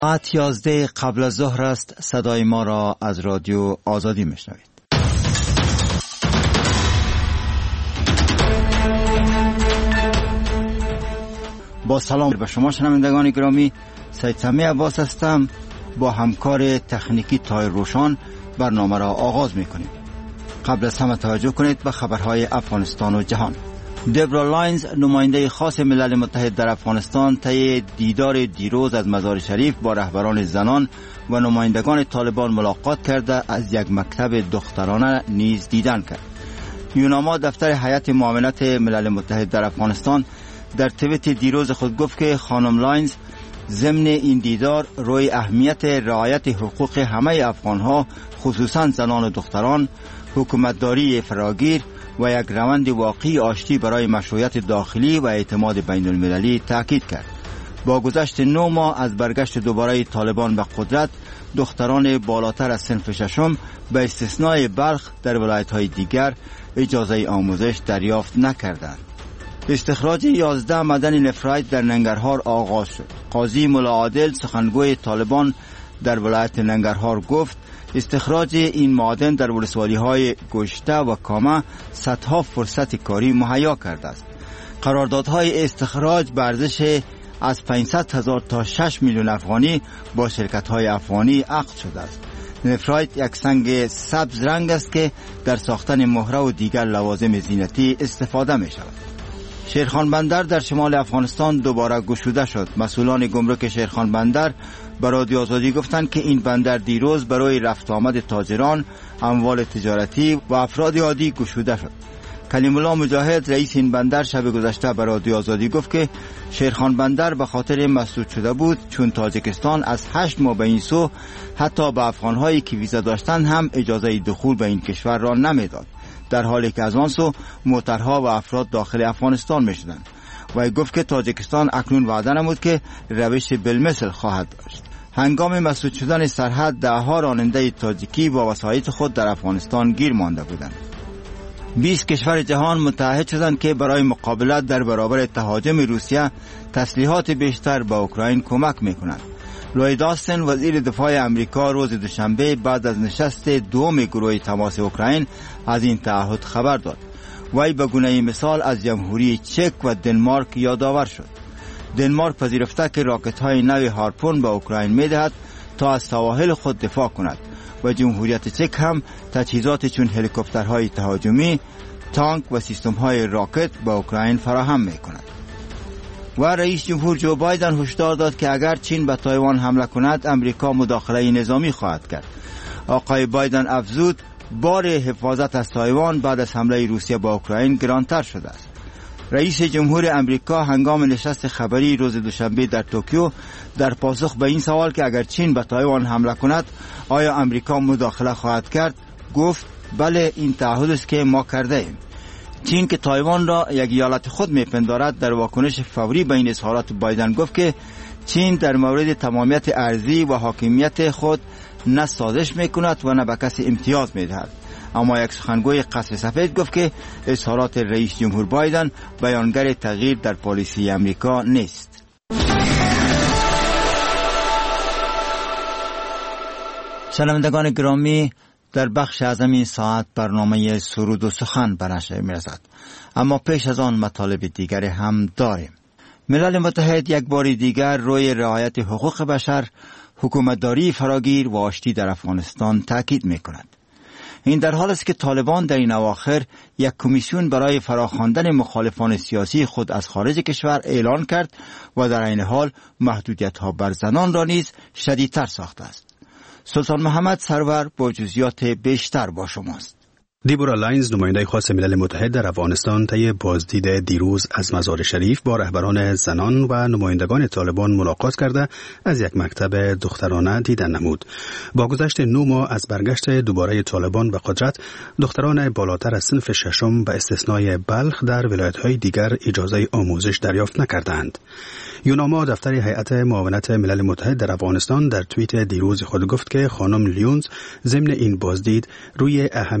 ساعت 11 قبل از ظهر است. صدای ما را از رادیو آزادی میشنوید. با سلام به شما شنوندگان گرامی، سید سمیع عباس هستم. با همکار تکنیکی تایر روشان برنامه را آغاز میکنیم. قبل از همه توجه کنید به خبرهای افغانستان و جهان. دبرا لاینز، نماینده خاص ملل متحد در افغانستان، طی دیدار دیروز از مزار شریف با رهبران زنان و نمایندگان طالبان ملاقات کرده از یک مکتب دخترانه نیز دیدن کرد. یوناما، دفتر هیئت معاونت ملل متحد در افغانستان، در توییت دیروز خود گفت که خانم لاینز ضمن این دیدار روی اهمیت رعایت حقوق همه افغانها، خصوصا زنان و دختران، حکومتداری فراگیر و یک روند واقعی آشتی برای مشروعیت داخلی و اعتماد بین المللی تاکید کرد. با گذشت 9 ماه از برگشت دوباره طالبان به قدرت، دختران بالاتر از صنف ششم به استثنای بلخ در ولایت‌های دیگر اجازه آموزش دریافت نکردند. استخراج 11 معدن نفرایت در ننگرهار آغاز شد. قاضی ملا عادل، سخنگوی طالبان در ولایت ننگرهار، گفت استخراج این معادن در ولسوالی‌های گشته و کامه صدها فرصت کاری مهیا کرده است. قراردادهای استخراج به ارزش از 500,000 تا 6 میلیون افغانی با شرکت‌های افغانی عقد شده است. نفرایت یک سنگ سبز رنگ است که در ساختن مهره و دیگر لوازم زینتی استفاده می شود. شیرخان بندر در شمال افغانستان دوباره گشوده شد. مسئولان گمرک شیرخان بندر به رادیو آزادی گفتند که این بندر دیروز برای رفت آمد تاجران، اموال تجارتی و افراد عادی گشوده شد. کلیم الله مجاهد، رئیس این بندر، شب گذشته به رادیو آزادی گفت که شیرخان بندر به خاطر مسدود شده بود چون تاجیکستان از 8 ماه به این سو حتی به افغانهایی که ویزا داشتند هم اجازه دخول به این کشور را نمیداد، در حالی که از آن سو موترها و افراد داخل افغانستان می شدند. و گفت که تاجیکستان اکنون وعده نمود که روش بالمثل خواهد داشت. هنگام مسدود شدن سرحد، دهها راننده تاجیکی با وسایط خود در افغانستان گیر مانده بودند. 20 کشور جهان متحد شدند که برای مقابلت در برابر تهاجم روسیه تسلیحات بیشتر به اوکراین کمک می‌کنند. لوید آستن، وزیر دفاع امریکا، روز دوشنبه بعد از نشست دوم گروه تماس اوکراین از این تعهد خبر داد. وی به گونه مثال از جمهوری چک و دنمارک یادآور شد. دنمارک پذیرفته که راکت‌های نو هارپون به اوکراین می‌دهد تا از سواحل خود دفاع کند و جمهوریت چک هم تجهیزات چون هلیکوپترهای تهاجمی، تانک و سیستم‌های راکت به اوکراین فراهم می‌کند. و رئیس جمهور جو بایدن هشدار داد که اگر چین به تایوان حمله کند، امریکا مداخله نظامی خواهد کرد. آقای بایدن افزود بار حفاظت از تایوان بعد از حمله روسیه به اوکراین گرانتر شده است. رئیس جمهور امریکا هنگام نشست خبری روز دوشنبه در توکیو در پاسخ به این سوال که اگر چین به تایوان حمله کند آیا امریکا مداخله خواهد کرد، گفت بله، این تعهد است که ما کرده ایم. چین که تایوان را یک ایالت خود میپندارد، در واکنش فوری به این اظهارات بایدن گفت که چین در مورد تمامیت ارضی و حاکمیت خود نه سازش میکند و نه به کسی امتیاز میدهد. اما یک سخنگوی قصر سفید گفت که اظهارات رئیس جمهور بایدن بیانگر تغییر در پالیسی امریکا نیست. شنوندگان گرامی، در بخش از این ساعت برنامه سرود و سخن به نشر می‌رسد، اما پیش از آن مطالب دیگر هم داریم. ملل متحد یک بار دیگر روی رعایت حقوق بشر، حکومتداری فراگیر و آشتی در افغانستان تاکید می‌کند. این در حال است که طالبان در این اواخر یک کمیسیون برای فراخواندن مخالفان سیاسی خود از خارج کشور اعلان کرد و در این حال محدودیت‌ها بر زنان را نیز شدیدتر ساخته است. سلطان محمد سرور با جزئیات بیشتر با شماست. دبرا لاینز، نماینده خاص ملل متحد در افغانستان، طی بازدید دیروز از مزار شریف با رهبران زنان و نمایندگان طالبان ملاقات کرده از یک مکتب دخترانه دیدن نمود. با گذشت 9 ماه از برگشت دوباره طالبان به قدرت، دختران بالاتر از صنف ششم به استثنای بلخ در ولایت‌های دیگر اجازه آموزش دریافت نکردند. یوناما، دفتر هیئت معاونت ملل متحد در افغانستان، در توییت دیروز خود گفت که خانم لیونز ضمن این بازدید روی اهمیت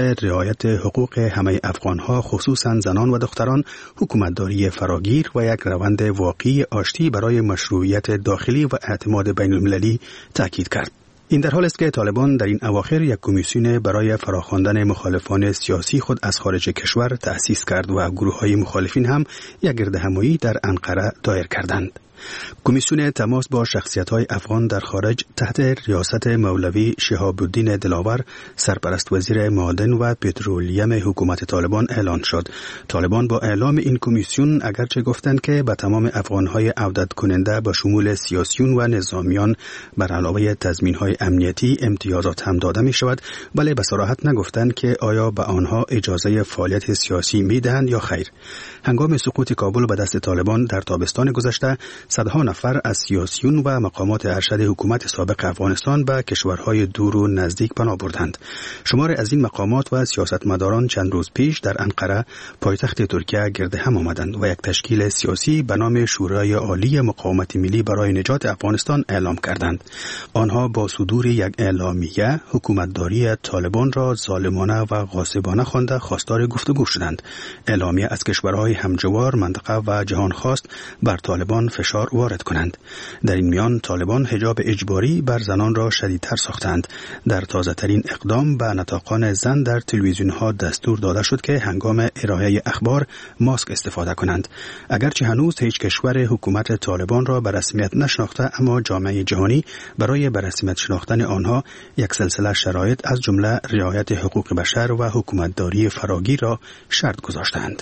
رعایت حقوق همه افغانها خصوصا زنان و دختران، حکومتداری فراگیر و یک روند واقعی آشتی برای مشروعیت داخلی و اعتماد بین المللی تاکید کرد. این در حال است که طالبان در این اواخر یک کمیسیون برای فراخواندن مخالفان سیاسی خود از خارج کشور تأسیس کرد و گروه‌های مخالفین هم یک گردهمایی در انقره دایر کردند. کمیسیون تماس با شخصیت‌های افغان در خارج تحت ریاست مولوی شهاب الدین دلاور، سرپرست وزیر معادن و پترولیم حکومت طالبان اعلان شد. طالبان با اعلام این کمیسیون اگرچه گفتند که به تمام افغان‌های عودت کننده به شمول سیاسیون و نظامیان بر علاوه تضمین‌های امنیتی امتیازات هم داده می‌شود، ولی به صراحت نگفتند که آیا به آنها اجازه فعالیت سیاسی می‌دهند یا خیر. هنگام سقوط کابل به دست طالبان در تابستان گذشته، صدها نفر از سیاسیون و مقامات ارشد حکومت سابق افغانستان به کشورهای دور و نزدیک پناه بردند. شمار از این مقامات و سیاستمداران چند روز پیش در انقره، پایتخت ترکیه، گرد هم آمدند و یک تشکیل سیاسی به نام شورای عالی مقاومت ملی برای نجات افغانستان اعلام کردند. آنها با صدور یک اعلامیه حکومتداری طالبان را ظالمانه و غاصبانه خوانده خواستار گفتگو شدند. اعلامیه از کشورهای همجوار، منطقه و جهان خواست بر طالبان فشار وارد کنند. در این میان طالبان حجاب اجباری بر زنان را شدیدتر ساختند. در تازه ترین اقدام به نطاقان زن در تلویزیون ها دستور داده شد که هنگام ارائه اخبار ماسک استفاده کنند. اگرچه هنوز هیچ کشور حکومت طالبان را به رسمیت نشناخته، اما جامعه جهانی برای به رسمیت شناختن آنها یک سلسله شرایط از جمله رعایت حقوق بشر و حکومتداری فراگیر را شرط گذاشتند.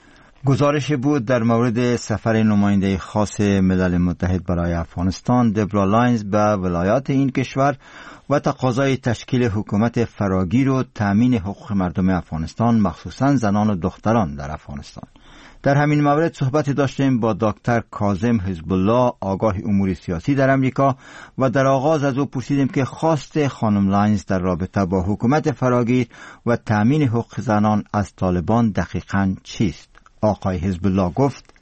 گزارش بود در مورد سفر نماینده خاص ملل متحد برای افغانستان دبرا لاینز به ولایات این کشور و تقاضای تشکیل حکومت فراگیر و تامین حقوق مردم افغانستان، مخصوصاً زنان و دختران در افغانستان. در همین مورد صحبت داشتیم با دکتر کاظم حزب الله، آگاه امور سیاسی در امریکا، و در آغاز از او پرسیدیم که خواست خانم لاینز در رابطه با حکومت فراگیر و تامین حقوق زنان از طالبان دقیقاً چیست. آقای حزب الله گفت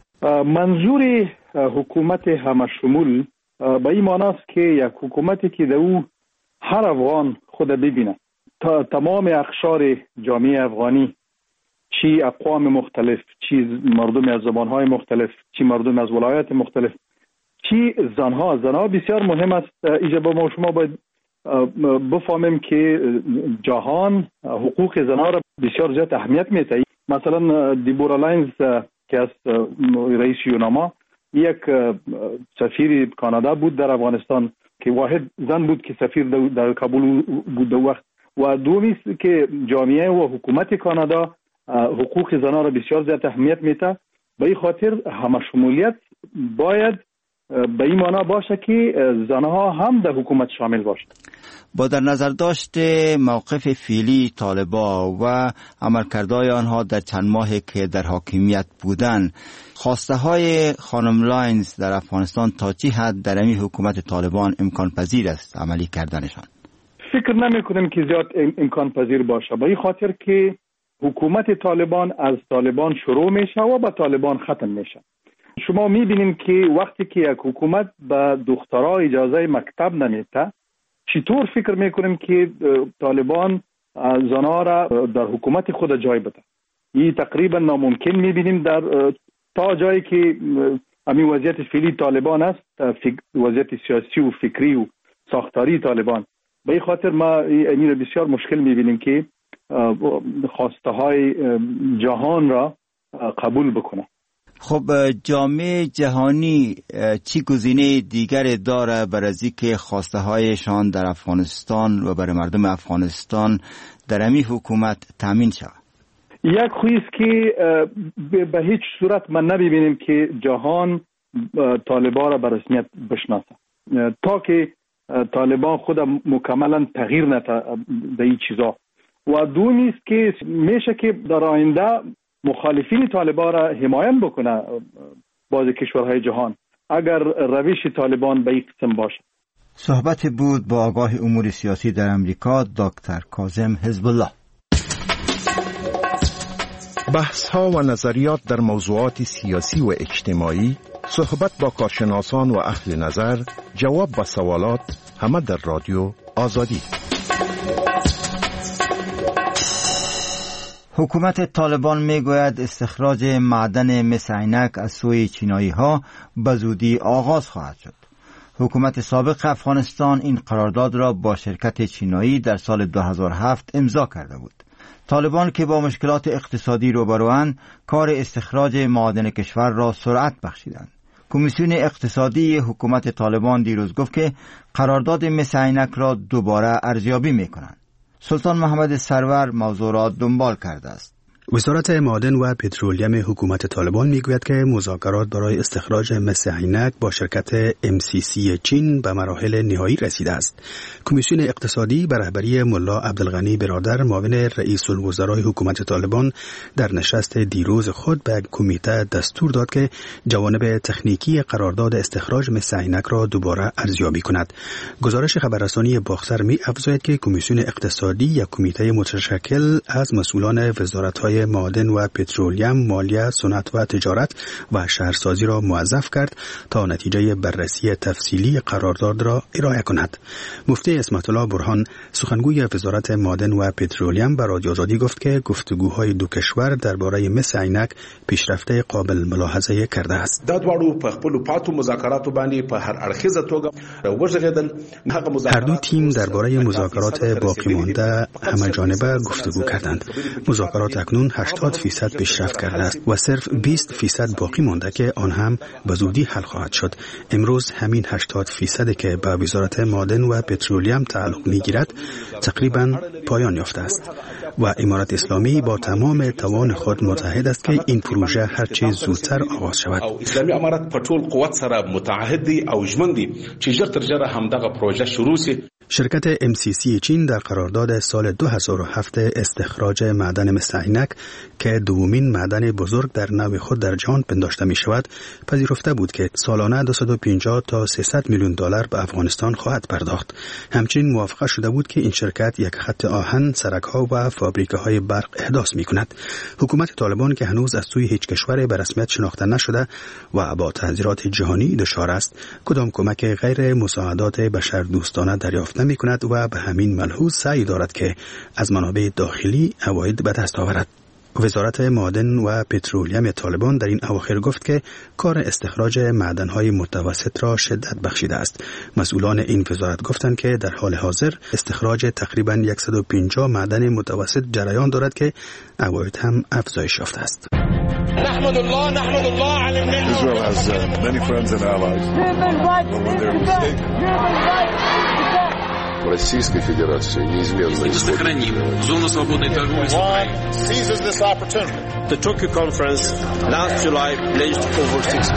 منظور حکومت همشمول به این معنی است که یک حکومتی که در او هر افغان خود ببینه، تمام اقشار جامعه افغانی، چی اقوام مختلف، چی مردم از زبانهای مختلف، چی مردم از ولایات مختلف، چی زنها بسیار مهم است. اینجا با ما شما باید بفهمیم که جهان حقوق زنها را بسیار زیاد اهمیت میده. مثلا دیبورا لاینز که از رئیس یوناما، یک سفیر کانادا بود در افغانستان که واحد زن بود که سفیر در کابل بود در وقت. و دومی است که جامعه و حکومت کانادا حقوق زنها را بسیار زیاد اهمیت میده. به این خاطر همشمولیت باید به این معنا باشه که زنها هم در حکومت شامل باشند. با در نظر داشت موقف فعلی طالبان و عملکردهای آنها در چند ماهی که در حاکمیت بودند، خواسته های خانم لاینز در افغانستان تا چه حد در این حکومت طالبان امکان پذیر است عملی کردنشان؟ فکر نمی کنیم که زیاد امکان پذیر باشه، به این خاطر که حکومت طالبان از طالبان شروع میشه و با طالبان ختم میشه. شما میبینیم که وقتی که یک حکومت به دخترها اجازه مکتب نمیده، چطور فکر میکنیم که طالبان زنها را در حکومت خود جای بده؟ این تقریبا ناممکن میبینیم در تا جایی که همین وضعیت فعلی طالبان است، وضعیت سیاسی و فکری و ساختاری طالبان. به این خاطر ما این بسیار مشکل میبینیم که خواسته های جهان را قبول بکنه. خب جامعه جهانی چی گزینه دیگر داره برای اینکه خواسته هایشان در افغانستان و برای مردم افغانستان در همین حکومت تامین شود؟ یک خویست که به هیچ صورت من نبینیم که جهان طالبان را به رسمیت بشناسه تا که طالبان خود مکملا تغییر نده به این چیزا. و دومی است که میشه که در آینده مخالفین طالبان را حمایت بکنه بعض کشورهای جهان اگر روش طالبان به این قسم باشه. صحبت بود با آگاه امور سیاسی در امریکا دکتر کاظم حزب الله. بحث ها و نظریات در موضوعات سیاسی و اجتماعی، صحبت با کارشناسان و اهل نظر، جواب به سوالات، همه در رادیو آزادی. حکومت طالبان میگوید استخراج معدن مس عینک از سوی چینایی ها به زودی آغاز خواهد شد. حکومت سابق افغانستان این قرارداد را با شرکت چینایی در سال 2007 امضا کرده بود. طالبان که با مشکلات اقتصادی روبروند، کار استخراج معادن کشور را سرعت بخشیدند. کمیسیون اقتصادی حکومت طالبان دیروز گفت که قرارداد مس عینک را دوباره ارزیابی می‌کنند. سلطان محمد سرور موضوع را دنبال کرده است. وزارت معادن و پترولیم حکومت طالبان میگوید که مذاکرات برای استخراج مس عینک با شرکت MCC چین به مراحل نهایی رسیده است. کمیسیون اقتصادی به رهبری ملا عبدالغنی برادر معاون رئیس الوزرای حکومت طالبان در نشست دیروز خود به کمیته دستور داد که جوانب تکنیکی قرارداد استخراج مس عینک را دوباره ارزیابی کند. گزارش خبررسانی باختر می افزاید که کمیسیون اقتصادی یک کمیته متشکل از مسئولان وزارت‌های معادن و پترولیم، مالیه، صنعت و تجارت و شهرسازی را موظف کرد تا نتیجه بررسی تفصیلی قرارداد را ارائه کند. مفتی اسمت الله برهان، سخنگوی وزارت معادن و پترولیم، به رادیو آزادی گفت که گفتگوهای دو کشور درباره مس عینک پیشرفت قابل ملاحظه کرده است. دا دواړو په خپل پاتو مذاکراتو باندې په هر اړخیزه توګه وغږیدل. هر دو تیم درباره مذاکرات باقی مانده همه‌جانبه گفتگو کردند. مذاکرات اکنون 80% پیشرفت کرده است و صرف 20% باقی مانده که آن هم به زودی حل خواهد شد. امروز همین 80% که به وزارت معادن و پترولیم تعلق می‌گیرد تقریباً پایان یافته است و امارت اسلامی با تمام توان خود متحد است که این پروژه هر چه زودتر آغاز شود. اسلامی امارت په ټول قوت سره متعهد دی او ژمن دی چې ژر تر ژره همدغه پروژه شروع شي. شرکت MCC چین در قرارداد سال 2007 استخراج معدن مس عینک که دومین معدن بزرگ در نوع خود در جهان پنداشته می شود پذیرفته بود که سالانه 250 تا 300 میلیون دلار به افغانستان خواهد پرداخت. همچنین موافقه شده بود که این شرکت یک خط آهن، سرک‌ها و فابریکه‌های برق احداث می کند. حکومت طالبان که هنوز از سوی هیچ کشور به رسمیت شناخته نشده و با تحذیرات جهانی دچار است، کدام کمک غیر مساعدات بشردوستانه دریافت نمی کند و به همین ملحوظ سعی دارد که از منابع داخلی عواید به دست آورد. وزارت معادن و پترولیم طالبان در این اواخر گفت که کار استخراج معدن‌های متوسط را شدت بخشیده است. مسئولان این وزارت گفتند که در حال حاضر استخراج تقریباً 150 معدن متوسط جریان دارد که عواید هم افزایش یافته است. نحمد الله على النعمة. Israel has many friends and allies. When they're mistaken. Российской Федерации неизменно сохраним зону свободной торговли с Украиной. Seizes this opportunity. The Tokyo conference last July pledged over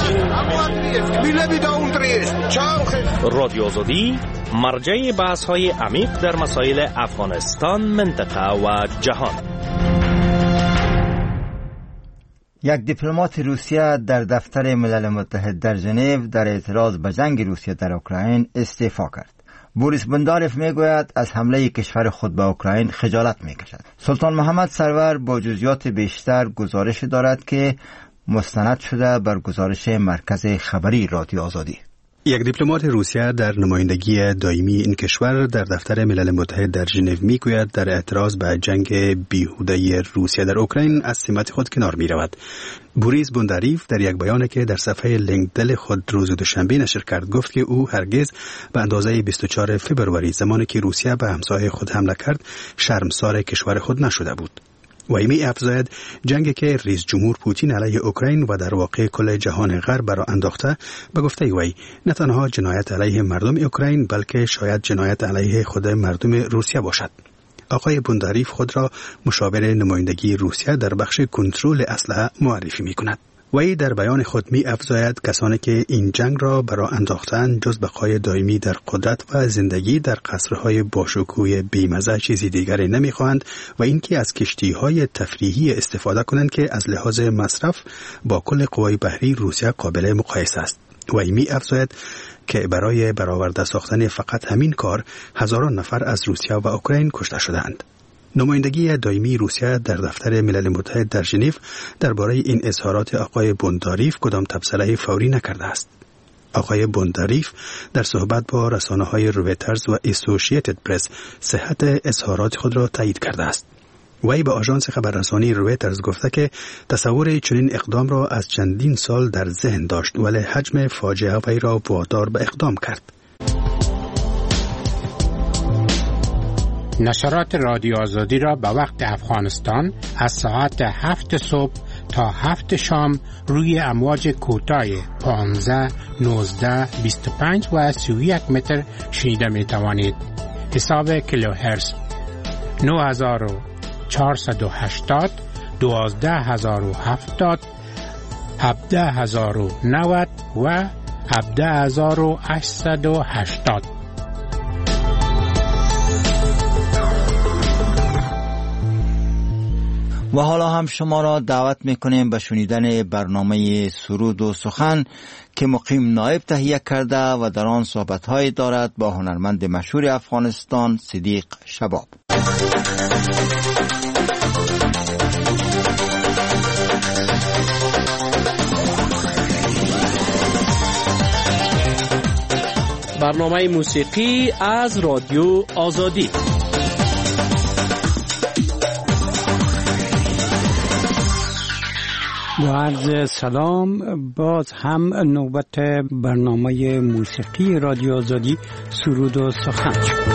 16. رادیو آزادی مرجع بحث‌های عمیق در مسائل افغانستان، منطقه و جهان. یک دیپلمات روسیه در دفتر ملل متحد در ژنو در اعتراض به جنگ روسیه در اوکراین استعفا کرد. بوریس بنداروف میگوید از حمله کشور خود به اوکراین خجالت میکشد. سلطان محمد سرور با جزئیات بیشتر گزارش دارد که مستند شده بر گزارش مرکز خبری رادیو آزادی. یک دیپلمات روسیه در نمایندگی دائمی این کشور در دفتر ملل متحد در ژنو میگوید در اعتراض به جنگ بیهوده روسیه در اوکراین از سمت خود کنار میرود. بوریس بنداروف در یک بیانیه که در صفحه لینکدین خود روز دوشنبه نشر کرد گفت که او هرگز به اندازه 24 فوریه زمانی که روسیه به همسایه خود حمله کرد شرمسار کشور خود نشده بود. و می افزاید جنگی که رئیس جمهور پوتین علیه اوکراین و در واقع کل جهان غرب را انداخته به گفته وی نه تنها جنایت علیه مردم اوکراین بلکه شاید جنایت علیه خود مردم روسیه باشد. آقای بنداروف خود را مشاور نمایندگی روسیه در بخش کنترل اسلحه معرفی می کند. وی در بیان خود می افزاید کسانی که این جنگ را برای انداختن جز بقای دائمی در قدرت و زندگی در قصرهای باشکوه بیمزه چیزی دیگری نمی خواهند و اینکه از کشتی‌های تفریحی استفاده کنند که از لحاظ مصرف با کل قوای بحری روسیه قابل مقایسه است. وی می افزاید که برای برآورده ساختن فقط همین کار هزاران نفر از روسیه و اوکراین کشته شدند. نمایندگی دائمی روسیه در دفتر ملل متحد در ژنو درباره این اظهارات آقای بنداروف کدام تبصره فوری نکرده است. آقای بنداروف در صحبت با رسانه‌های رویترز و اسوسییتد پرس صحت اظهارات خود را تایید کرده است. وی به آژانس خبررسانی رویترز گفته که تصور چنین اقدام را از چندین سال در ذهن داشت ولی حجم فاجعه وی را وادار به اقدام کرد. نشرات رادیو آزادی را به وقت افغانستان از ساعت 7 صبح تا 7 شام روی امواج کوتاه 15, 19, 25 و 31 متر شنیده می توانید. حساب کیلوهرتز 9480, 12070, 17090 و 17880. و حالا هم شما را دعوت میکنیم به شنیدن برنامه سرود و سخن که مقیم نایب تهیه کرده و در آن صحبت‌هایی دارد با هنرمند مشهور افغانستان صدیق شباب. برنامه موسیقی از رادیو آزادی. با عرض سلام، باز هم نوبت برنامه موسیقی رادیو آزادی سرود و سخن.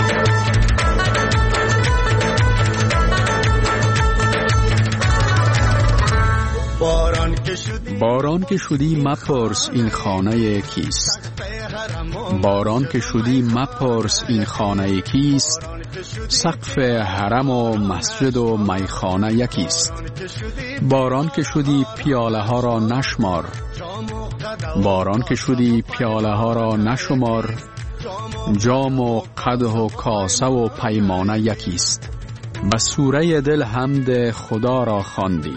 باران که شدی مپرس این خانه کیست، باران که شدی مپرس این خانه کیست، سقف حرم و مسجد و میخانه یکیست. باران که شدی پیاله ها را نشمار، باران که شدی پیاله ها را نشمار، جام و قدح و کاسه و پیمانه یکیست. به سوره دل حمد خدا را خواندی،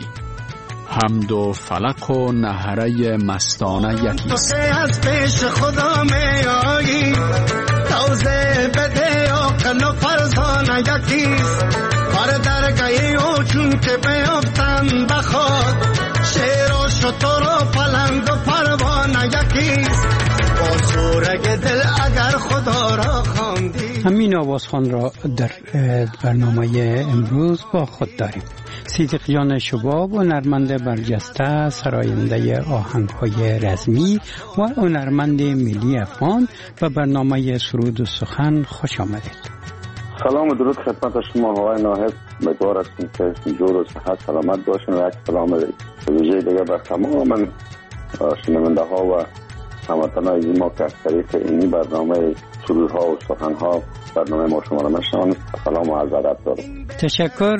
حمد و فلک و نهره مستانه یکیست. تو که از پیش خدا می آیی، توزه بده عقل و فرزانه یکیست. بر درگاهی او چون که بیفتن بخواد، شیر و شتر و پلنگ و پروانه یکیست. با سورگ دل اگر خدا را خواندی. همین آوازخوان را در برنامه امروز با خود داریم. صدیق شباب، هنرمند برجسته، سراینده آهنگ‌های رزمی و هنرمند ملی افغان، و برنامه سرود و سخن خوش آمدید. سلام و درود خدمت شما آقای ناهد. امیدوار هستیم که جور و صحت سلامت باشین و یک سلام ویژه دیگه بر تمام شنونده ها و هموطنان ما که از طریق اینی برنامه سرودها و سخنها برنامه ما شما را میشنوند. سلام و عرض ادب دارم. تشکر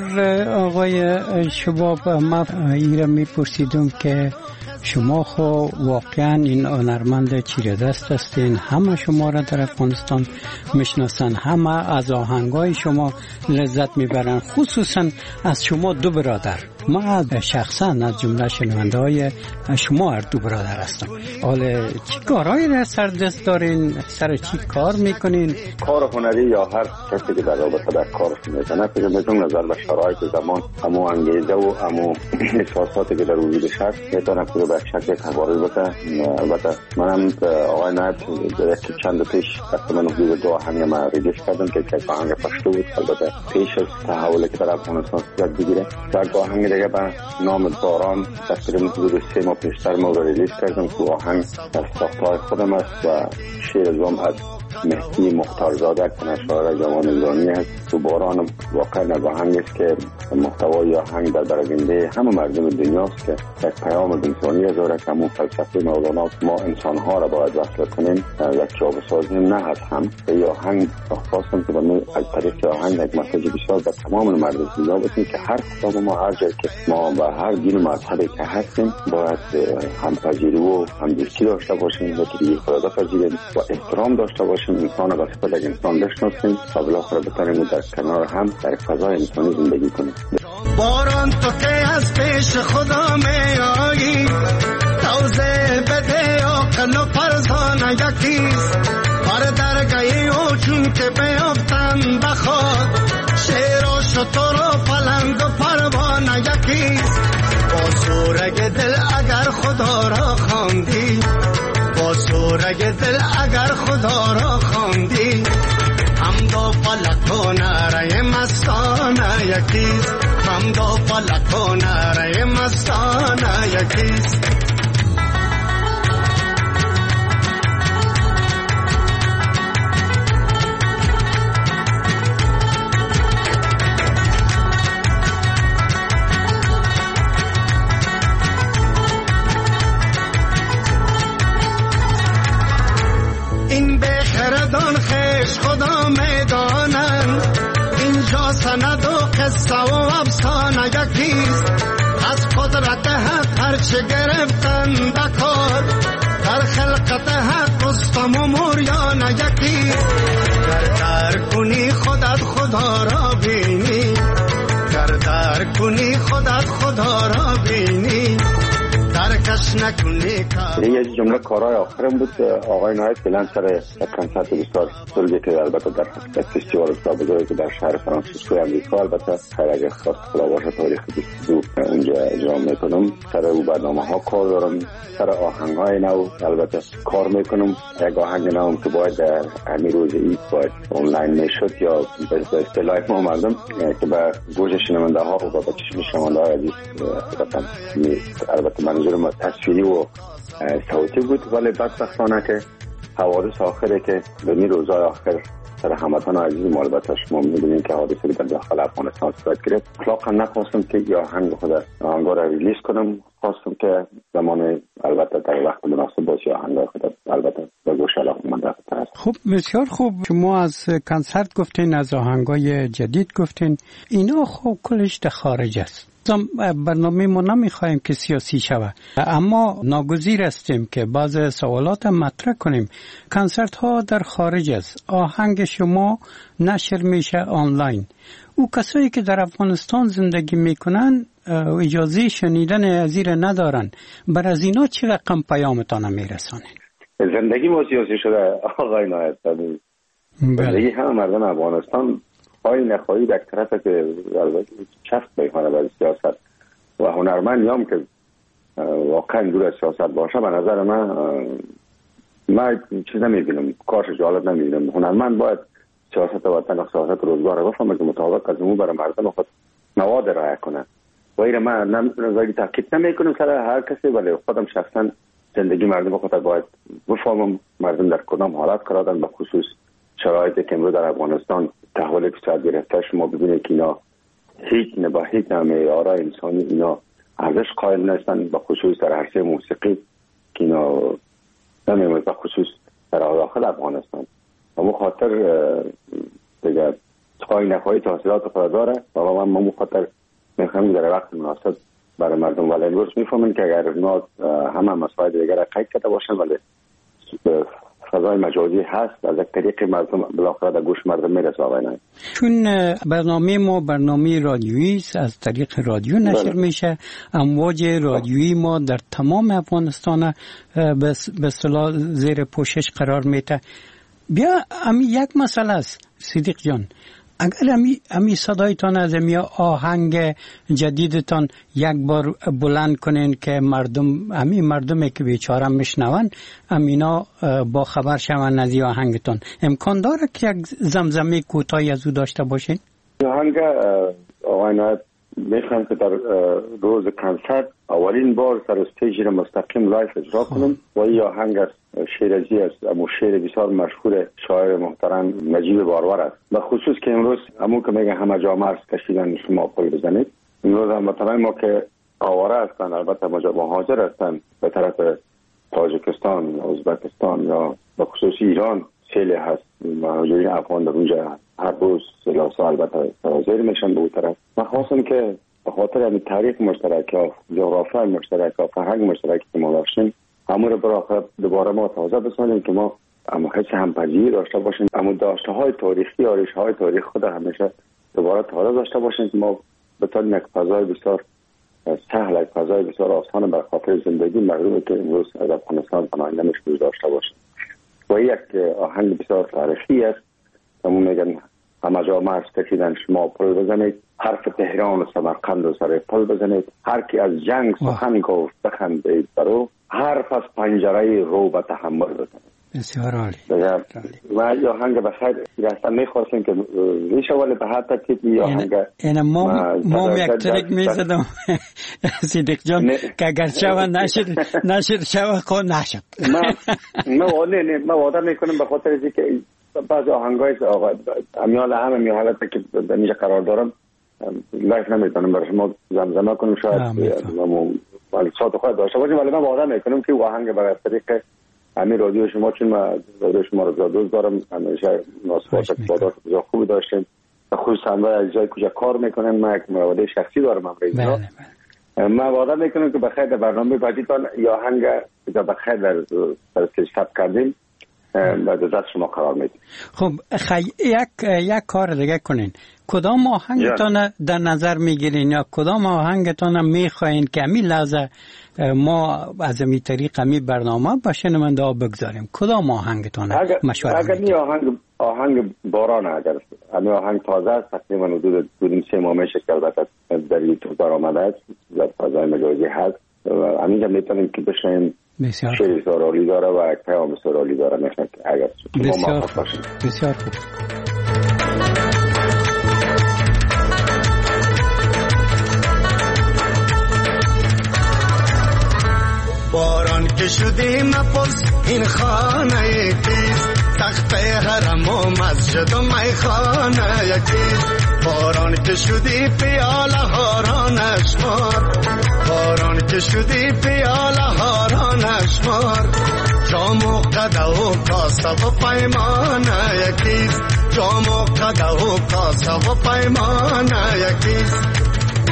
آقای شباب. ما ایران میپرسیدم که شما خو واقعا این هنرمند چیره دست هستین، همه شما را در افغانستان میشناسن، همه از آهنگای شما لذت میبرن، خصوصا از شما دو برادر. ما شخصا از جمله شنونده های شما هر دو برادر هستم. حالا چی کارهایی را سر دست دارین؟ سر چی کار میکنین؟ کار هنری یا هر کسی که در رابطه در کارش میکنه، فکر میکنم نظر به شرایط زمان همو انگیزه و همو احساساتی که در وجود شخص میتونه که به شکل تغییر بده. البته منم آقای نایب یکی چند پیش تقریبا حدود 2 آهنگ ما ریلیز کردم که یک آهنگ پشتو بود. البته پیش از تحولی که در افغانستان صورت بگیره، یک آهنگ دیگه به نام باران تقریبا حدود 3 ماه پیشتر ما ریلیز کردم که آهنگ از ساختهای خودم است و شعر زم از مهدی مختارزاده که نشاعر جوان ایرانی است. تو باران واقعا از آهنگ است که محتوای آهنگ در برآورده همه مردم دنیاست که یک پیام انسانی داره که همون فلسفه مولانا ما انسانها را باید وصل کنیم، یک جا بسازیم، نه از هم. به آهنگ خواستم که ما از طریق آهنگ یک مسیج بسیار به تمام مردم دنیا بدیم که هر کدام ما هر جایی که ما و هر دین و مذهبی که هستیم باید همپذیری و همدوستی داشته باشیم و دیگه خدا پذیریم و احترام داشته باشیم، انسان را به صفت انسان بشناسیم و بالاخره بتونیم در کنار هم در فضای انسانی زندگی کنیم. باران تو که از پیش خدا می آیی، توزه بده عقل و فرزانه یکیست. بر درگاهی او چون که بیفتن بخواد، شیر و شتر و پلنگ و پروانه یکیست. با سورگ دل اگر خدا را خواندی، با سورگ دل اگر خدا را خواندی، حمد و فلک و نعره مستانه یکیست. هم دو فلک و نره مستانه یکیست. این بخردان خیش خدا میدانن، اینجا سند و قصه و افسانه یکیست. از قدرت حق هرچه گرفتن بکار، در خلقت حق رستم و موریانه یکیست. در کنی خودت خدا را بینی، در کنی خودت خدا را بینی، درکش نکنی کار. یه جمله کارهای آخرم بود. آقای نایب فعلا سر کنسرت بسیار بزرگی که البته در فستیوال بسیار بزرگی که در شهر فرانسیسکو امریکا، البته خیر اگر خواست خدا باشه تاریخ 22 اونجا اجرا میکنم. سر او برنامه ها کار دارم، سر آهنگ های نو البته کار میکنم. یک آهنگ نو که باید در همین روز عید باید آنلاین میشد یا به اصطلاح ما مردم که به گوش شنونده ها و به چشم شنونده ها عزیز البته منظور ما تصویری و صوتی بود. ولی بدبختانه که حوادث آخره که به این روزهای آخر سر هموطن عزیز ما البته شما می‌بینید که حادثه در داخل افغانستان صورت گرفت. اطلاقا نخواستم که یا آهنگ آهنگا را ریلیز کنم، خواستم که زمان البته در وقت مناسب باشه آهنگا خود البته به گوش علاقه‌مند است. خب بسیار خوب. شما از کنسرت گفتین، از آهنگای جدید گفتین، اینا خب کلش در خارج است. برنامه ما نمیخوایم که سیاسی شود، اما ناگزیر هستیم که بعض سوالات مطرح کنیم. کنسرت ها در خارج است، آهنگ شما نشر میشه آنلاین. او کسایی که در افغانستان زندگی میکنن اجازه شنیدن ازیر ندارن، بر از اینا چه رقم پیامتان میرسانید؟ زندگی ما سیاسی شده آقای نایب. زندگی همه مردم افغانستان خواهی نخواهی در طرف که چفت میکنه برای سیاست و هنرمند هم که واقعا دور از سیاست باشه. به نظر من چیز نمیبینم، کارش جالب نمیبینم. هنرمند باید سیاست وطن و سیاست روزگار رو بفهمه که مطابق از اون برای مردم خود مواد رعایت کنه. و این من ولی تاکید نمیکنم سر هر کسی، ولی خودم شخصا زندگی مردم خود باید بفهمم مردم در کدام حالت قرار دارن، به خصوص شرایطی که امروز در افغانستان تحول اقتصاد گرفته. شما ببینید که اینا هیچ معیار انسانی اینا ارزش قائل نیستن، به خصوص در عرصه موسیقی که اینا نمی‌مونه، به خصوص در داخل افغانستان. اما خاطر دیگه خواهی نخواهی تحصیلات خود داره و من خاطر میخوام در وقت مناسب برای مردم ولی امروز میفهمن که اگر اونا همه مسائل دیگر را قید کرده باشن ولی فضای مجازی هست، از یک طریق مردم بالاخره در گوش مردم میرسه. آقای چون برنامه ما برنامه رادیویی است، از طریق رادیو نشر میشه، امواج رادیویی ما در تمام افغانستان به اصطلاح زیر پوشش قرار میده. بیا یک مسئله است صدیق جان، اگر امی صدایتان از امی آهنگ جدیدتان یک بار بلند کنین که مردمی که بیچاره میشنون امینا با خبر شون از آهنگتان، امکان داره که یک زمزمه کوتاهی از او داشته باشین؟ آهنگ آقای نایب میخوام که در روز کنسرت اولین بار سر استیج را مستقیم لایف اجرا کنم و این آهنگ از شیرازی است، اما شعر بسیار مشهور شاعر محترم نجیب بارور است. به خصوص که امروز همون که میگه همه جا مرز کشیدن شما پل بزنید، امروز هموطنان ما که آواره هستن، البته مهاجر هستن به طرف تاجیکستان، ازبکستان یا به خصوص ایران سیل هست، مهاجرین افغان در اونجا هر روز سلاسا البته سرازیر میشن به اون طرف. من خواستم که به خاطر همین تاریخ مشترک ها، جغرافی مشترک ها، فرهنگ مشترکی که ما داشتیم، همون رو برای دوباره ما تازه بسازیم که ما حس همپذیری داشته باشیم، اما داشته های تاریخی، آرش های تاریخ خود همیشه دوباره تازه داشته باشیم که ما بتونیم یک فضای بسیار سهل، یک فضای بسیار آسان بر خاطر زندگی مردمی که امروز از افغانستان پناهنده میشن داشته باشیم. و یک آهنگ بسیار تاریخی است، همون میگن همه جا مرز کشیدن شما پل بزنید، حرف تهران و سمرقند و سر پل بزنید، هر کی از جنگ سخن گفت بخندید برو، حرف از پنجره رو به تحمل بزنید. بسیار عالی. و یا هنگ بخیر راستن میخواستیم که ریشه ولی به حد تکید یا هنگ این ما یک ترک میزدم صدیق جان که اگر شوه نشد شوه خود نشد. ما وعده میکنم به خاطر اینکه بعضی آهنگای امیال همه حالت که در اینجا قرار دارم لایف نمیتونم برای شما زمزمه کنم شاید صوت خود داشته باشیم ولی من وعده میکنم که آهنگ برای طریق همین رادیو شما چون من رادیو شما رو دوست دارم همیشه ناسپاس اقتبادات بسیار خوبی داشتیم خصوصا برای اجزای کجا کار میکنن من یک مواده شخصی دارم امروز من وعده میکنم که بخیر در برنامه بعدیتان یا آهنگ که بخیر در ثبت کردیم و در دست شما قرار میدیم. خب یک کار دیگه کنین کدام آهنگتان در نظر میگیرین یا کدام آهنگتان میخواین که امی لحظه ما از امی طریق امی برنامه با شنونده ها بگذاریم کدام آهنگتان مشورت اگر می آهنگ باران اگر امی آهنگ تازه است تقریبا حدود 2-3 ماه میشه که البته در یوتیوب برآمده است در فضای مجازی هست و همینجا میتونیم که بشنیم شعر سرالی داره و یک پیام سرالی داره میشنم که اگر بسیار خوب. باران که شدی مپرس این خانه کیست تخت حرم و مسجد و میخانه یکیست باران که شدی پیاله هارانش مار باران که شدی پیاله هارانش مار جام و قده و کاسه و پیمانه یکیست جام و قده و کاسه و پیمانه یکیست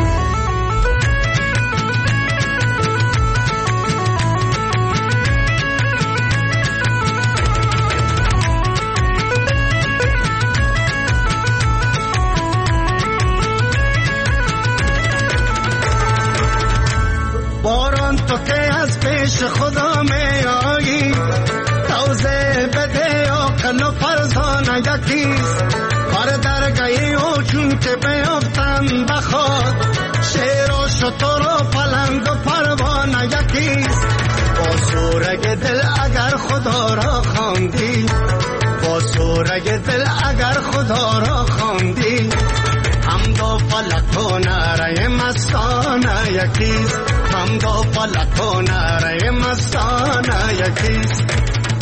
باران تو که از پیش خدا می آیی توزه بده آقل و فرزانه یکیست بر درگاهی او چون که بیافتن بخواد شیر و شتر و پلنگ و پروانه یکیست با سورگ دل اگر خدا را خواندی با سورگ دل اگر خدا را خواندی حمد و فلک و نعره مستانه یکیست حمد و فلک و نعره مستانه یکیست.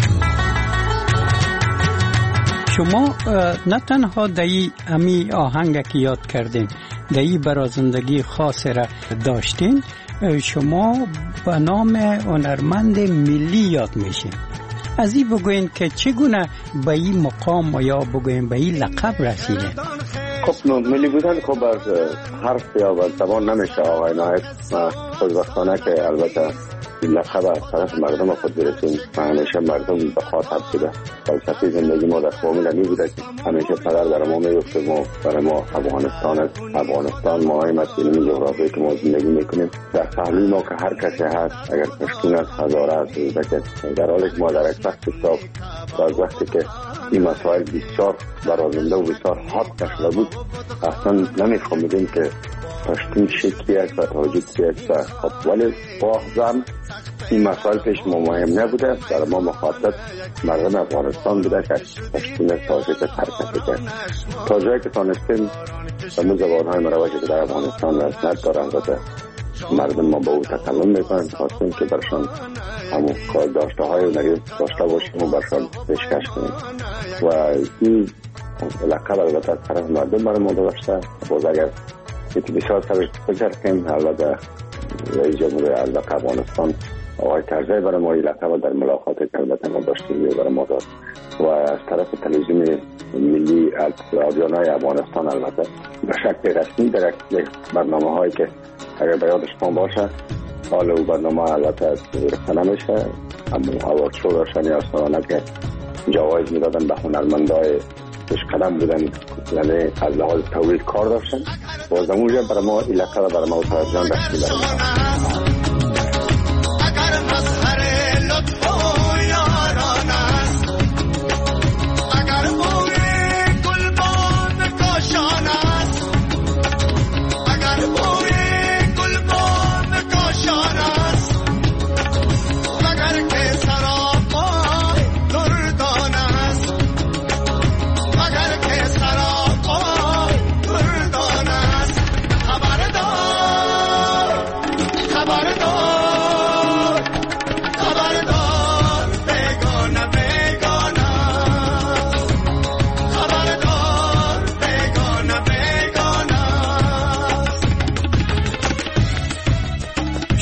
شما نه تنها دایی امی آهنگ که یاد کردین دایی برای زندگی خاص را داشتین شما به نام هنرمند ملی یاد میشین از این بگوین که چگونه به این مقام یا بگوین به این لقب رسیدین؟ خب ملی بودن خب از حرف یا از زبان نمیشه آقای نایب خوشبختانه که البته این لقب از طرف مردم خود برسیم و همیشه مردم به خاطر بوده فلسفه زندگی ما در فامیل بوده که همیشه پدر برای ما میفته ما برای ما افغانستان است افغانستان مهم است این جغرافیایی که ما زندگی میکنیم در پهلوی ما که هر کسی هست اگر پشتون است هزاره است در حالی که ما در یک وقت حساب از وقتی که این مسائل بسیار برازنده و بسیار حاد شده بود اصلا نمیفهمیدیم که پشتون شکی است و تاجیکی است خب ولی باخزم این مسائل پیش ما مهم نبوده در ما مخاطب مردم افغانستان بوده که پشتون تاجیک حرکت کرد تا جایی که تانستیم همون زبانهای مروجی که در افغانستان رسنت دارن و مردم ما با او تکلم میکنن خواستیم که برشان همون کار داشته های نگه داشته باشیم و برشان پیشکش کنیم و این لقب البته از طرف مردم برای ما داشته باز اگر یکی بسیار سرش فکر کنیم البته رئیس جمهور افغانستان آقای کرزی برای ما این لقب در ملاقاتی که البته ما داشتیم برای ما داد و از طرف تلویزیون ملی رادیوهای افغانستان البته به شکل رسمی در برنامه هایی که اگر به یاد شما باشه حال او برنامه البته رفته نمیشه اما اوارد شو داشتن یا سالانه که جوایز میدادن به هنرمندای پیش قدم بودن یعنی از لحاظ تولید کار داشتن و از اونجا برای ما این لقب برای ما اتحاد جان رسمی برای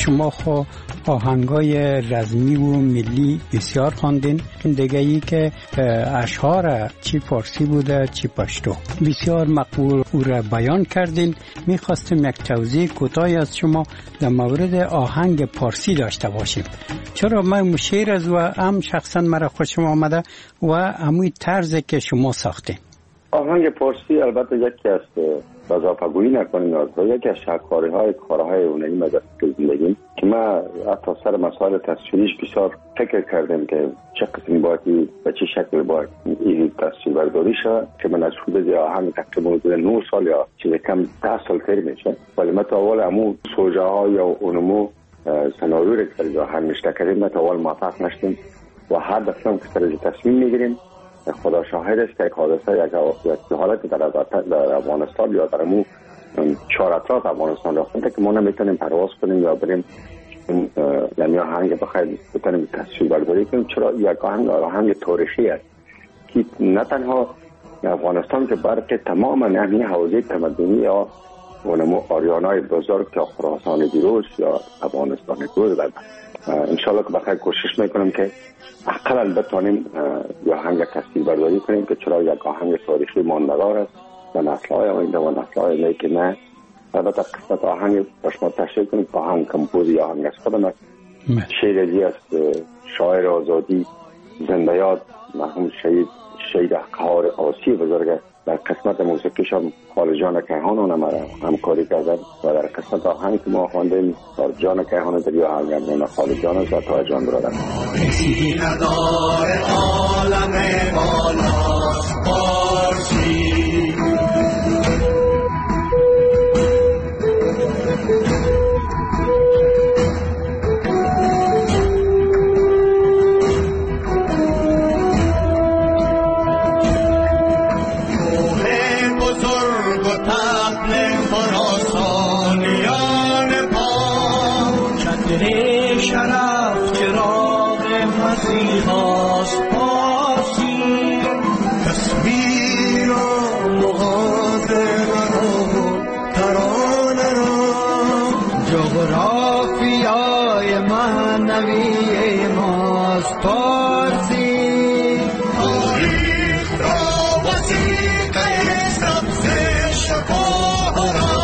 شما خو آهنگای رزمی و ملی بسیار خواندین. دیگه ای که اشعار چی فارسی بوده چی پشتو بسیار مقبول او را بیان کردین. میخواستم یک توضیح کوتاهی از شما در مورد آهنگ فارسی داشته باشیم. چرا من شعر از و هم شخصا مرا خوشم آمده و همون طرزی که شما ساختین. آهنگ فارسی البته یکی از اضافه‌گویی نکنیم از یکی از شاهکارهای کارهای هنری مدرسه زندگی که ما حتی سر مسائل تصویریش بسیار فکر کردیم که چه قسمی باید و چه شکل باید این تصویر برداری شد که من از حدود آهنگ تقریبا 9 سال یا چیز کم 10 سال تر میشه، ولی ما تا اول همون سوژه ها یا اونمو سناریوی که در آهنگ نشته کردیم ما تا اول موفق نشدیم و هر دفعه که سر تصمیم میگیریم خدا شاهد است که یک حادثه یک حالت در افغانستان یا در مو 4 اطراف افغانستان رفتن که ما نمیتونیم پرواز کنیم یا بریم یعنی آهنگ بخواهیم بتونیم تصویر برداری کنیم. چرا یک آهنگ تاریخی است که نه تنها افغانستان که برای تمام همین حوزه تمدنی یا اونمو آریانای بزرگ که خراسان دیروز یا افغانستان دیروز انشالله که بخیر کوشش میکنم که اقل بتونیم یا آهنگ تصویر برداری کنیم که چرا یک آهنگ تاریخی ماندگار است و نسل‌های آینده و نسل‌های آینده که نه البته قسمت آهنگ باش ما تشریح کنیم که آهنگ کمپوز یا آهنگ از خودم است. شعر ازی است شاعر آزادی زنده یاد مرحوم شهید قهار آسی بزرگ در قسمت موسیقیش هم خالجان کیهان اونم همکاری کردن و در قسمت آهنگ که ما خواندیم جان کیهان در آهنگ هم خالجان است و تا جان برادر کسی ندار عالم بالا فارسی شرف چراغ مسیحاست پارسی تصویر و مقادر و ترانه را جغرافیای معنوی ماست پارسی تاریخ را وثیقه سبز شفاه را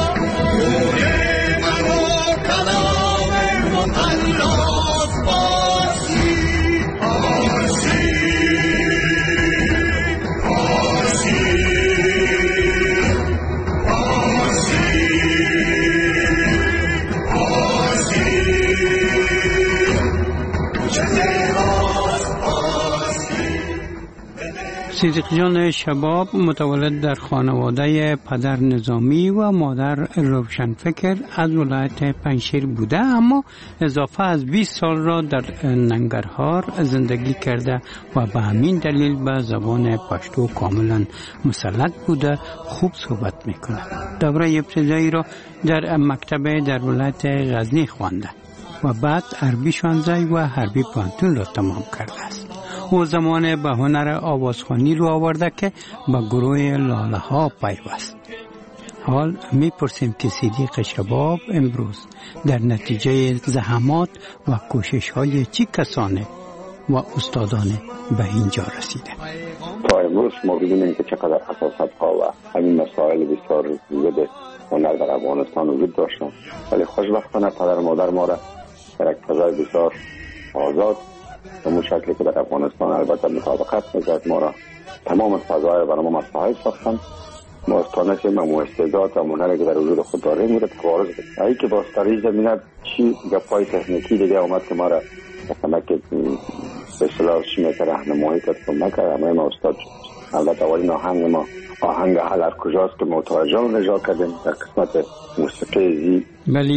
صدیق جان شباب متولد در خانواده پدر نظامی و مادر روشنفکر از ولایت پنجشیر بوده، اما اضافه از 20 سال را در ننگرهار زندگی کرده و به همین دلیل به زبان پشتو کاملا مسلط بوده، خوب صحبت میکنه. دوره ابتدایی را در مکتب در ولایت غزنی خوانده و بعد عربی خوانده و حربی پانتون را تمام کرده است. او زمان به هنر آوازخوانی رو آورده که به گروه لاله ها پیوست. حال میپرسیم که صدیق شباب امروز در نتیجه زحمات و کوشش های چی کسانه و استادانه به اینجا رسیده. تا امروز ما ببینیم که چقدر حساسیت ها و همین مسائل بسیار زیاد هنر در افغانستان وجود داشتن، ولی خوشبختانه پدر مادر ما را در یک فضای بسیار آزاد به شکلی که در افغانستان البته مطابقت می‌کرد ما را تمام فضای برای ما مساعد ساختن. ما استانسیم و استعداد و هنری که در وجود خود داریم رو تبارز بدیم. ای که با در این زمینه چی گپای تکنیکی دیگه اومد که ما را مثلا که به اصطلاح چی می‌کنه راهنمایی کرد کمک کرد. ما استاد البته اولین آهنگ ما آهنگ هر کجاست که متوجه نجا کردیم در قسمت موسیقی زی. بله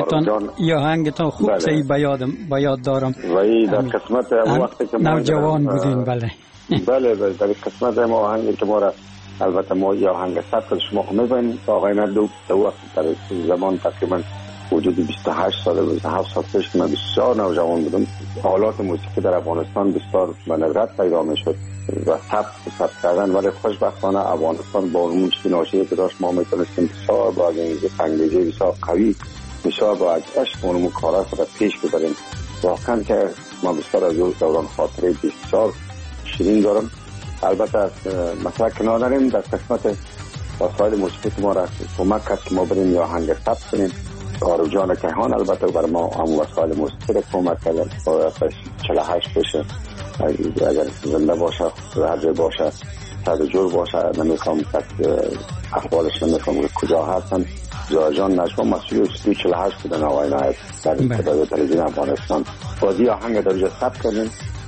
یا آهنگتان خوب بله. سی به یاد دارم ولی در قسمت وقتی که ما نوجوان بودین. بله بله در قسمت ما آهنگی که ما را البته ما یا آهنگ سبک شما خود می‌بینید آقای ندو در وقت در زمان تقریبا وجود 28 سال 27 سال پیش که من بسیار نوجوان بودم، آلات موسیقی در افغانستان بسیار به ندرت پیدا می‌شد و ثبت کردن، ولی خوشبختانه افغانستان با اون چیزی ناشیه که داشت ما میتونستیم بسیار با انگیزه بسیار قوی بسیار با عشق اونمو کارا خود پیش ببریم. واقعا که ما بسیار از دوران خاطره بسیار شیرین دارم. البته مثلا کنار داریم در قسمت وسایل موسیقی ما را کمک کرد که ما بریم یا آهنگ ثبت کنیم. آرو جان کیهان البته بر ما هم وسایل موسیقی را کمک کرد. 48 بشه اگر زنده باشه رجع باشه صد جور باشه. نمیخوام احوالش نمیخوام کجا هستن. جان نجوا مسئول استودیو 48 بودن آقای نایب در تلویزیون افغانستان. بازی آهنگ در اینجا ثبت کردیم.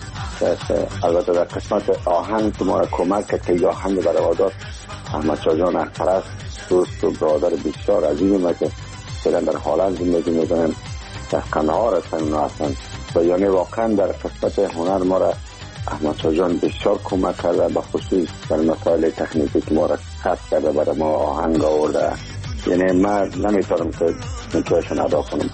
البته در قسمت آهنگ که ما را کمک کرد که این آهنگ برای وادار احمد شاه جان اخترست دوست و برادر بسیار عزیزی ما که فعلا در حالت زندگی میکنن در قندهار هستن اونا هستن و یعنی واقعا در قسمت هنر ما را احمد شاه جان بسیار کمک کرده به خصوص در مسائل تکنیکی که ما را خط کرده برای ما آهنگ آورده. یعنی من نمیتونم که نتوشن ادا کنم.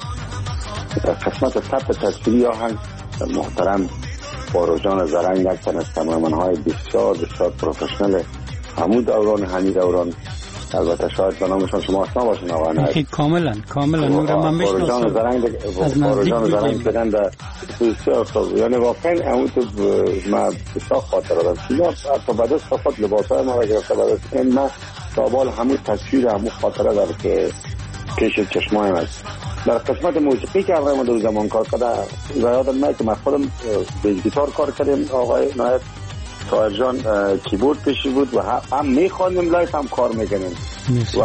در قسمت ثبت تصویری آهنگ محترم باروجان زرنگ یک تن از کامرمن‌های بسیار بسیار پروفشنل همون دوران البته شاید به نامشان شما آشنا باشین آقا نه کاملا نور من میشناسم باروجان زرنگ بدن در بسیار خوب. یعنی واقعا همون تو ما بسیار خاطر دارم اینا حتی بعد از فقط لباسای ما را گرفته بعد از این ما سوال همون تصویر همون خاطره داره که پیش چشمایم است. در قسمت موسیقی که آقای ما در زمان کار کرده یادم میاد که من خودم بیس گیتار کار کردیم. آقای نایب طاهر جان کیبورد پیشی بود و هم میخواندیم لایف هم کار میکنیم و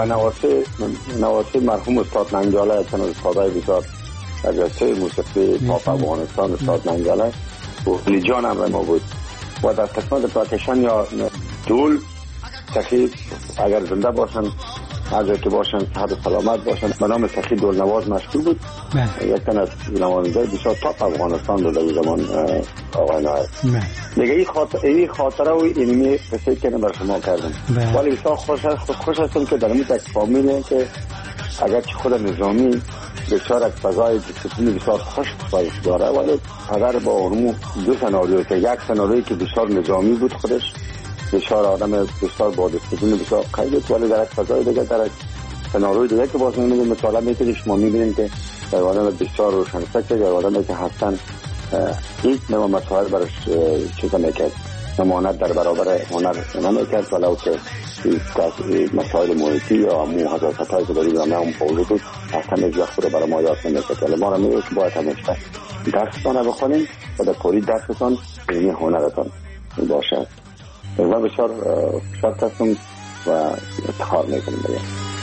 نواسه مرحوم استاد ننگاله تن استادای بسیار اجازه موسیقی پاپ افغانستان استاد ننگاله و علی جان هم ما بود. و در قسمت پرکشن یا دول سخی اگر زنده باشن هر جا که باشن صحت و سلامت باشن به نام سخی دول نواز مشغول بود. یک تن از نوازنده بسیار تاپ افغانستان بود در زمان آقای نایب. دیگه این خاطره و اینمی قصه که بر شما کردم ولی بسیار خوش هستم که در این یک فامیل که اگر چه خود نظامی بسیار از فضای دیسپلین بسیار خوش داره ولی اگر با اونمو دو سناریو که یک سناریویی که بسیار نظامی بود خودش بسیار آدم بسیار با دیسپلین بسیار قوی بود ولی در یک فضای دیگه در یک سناریوی دیگه که باز می‌بینیم مطالعه می‌کنیم شما می‌بینیم که در آدم بسیار روشنفکر در آدمی که هستن هیچ نوع مسائل برش چیزا میکرد نمانت در برابر هنر نمیکرد ولو که مسائل محیطی یا همون حساسیت هایی که دارید همه هم پوزی بود اصلا هیچ وقت رو برای ما یاد نمیکرد ولی ما را میگه که باید همیشه درستان رو بخونیم و در پوری درستان علمی هنرتان باشد و بسیار شرط هستم و افتخار میکنیم بگیم.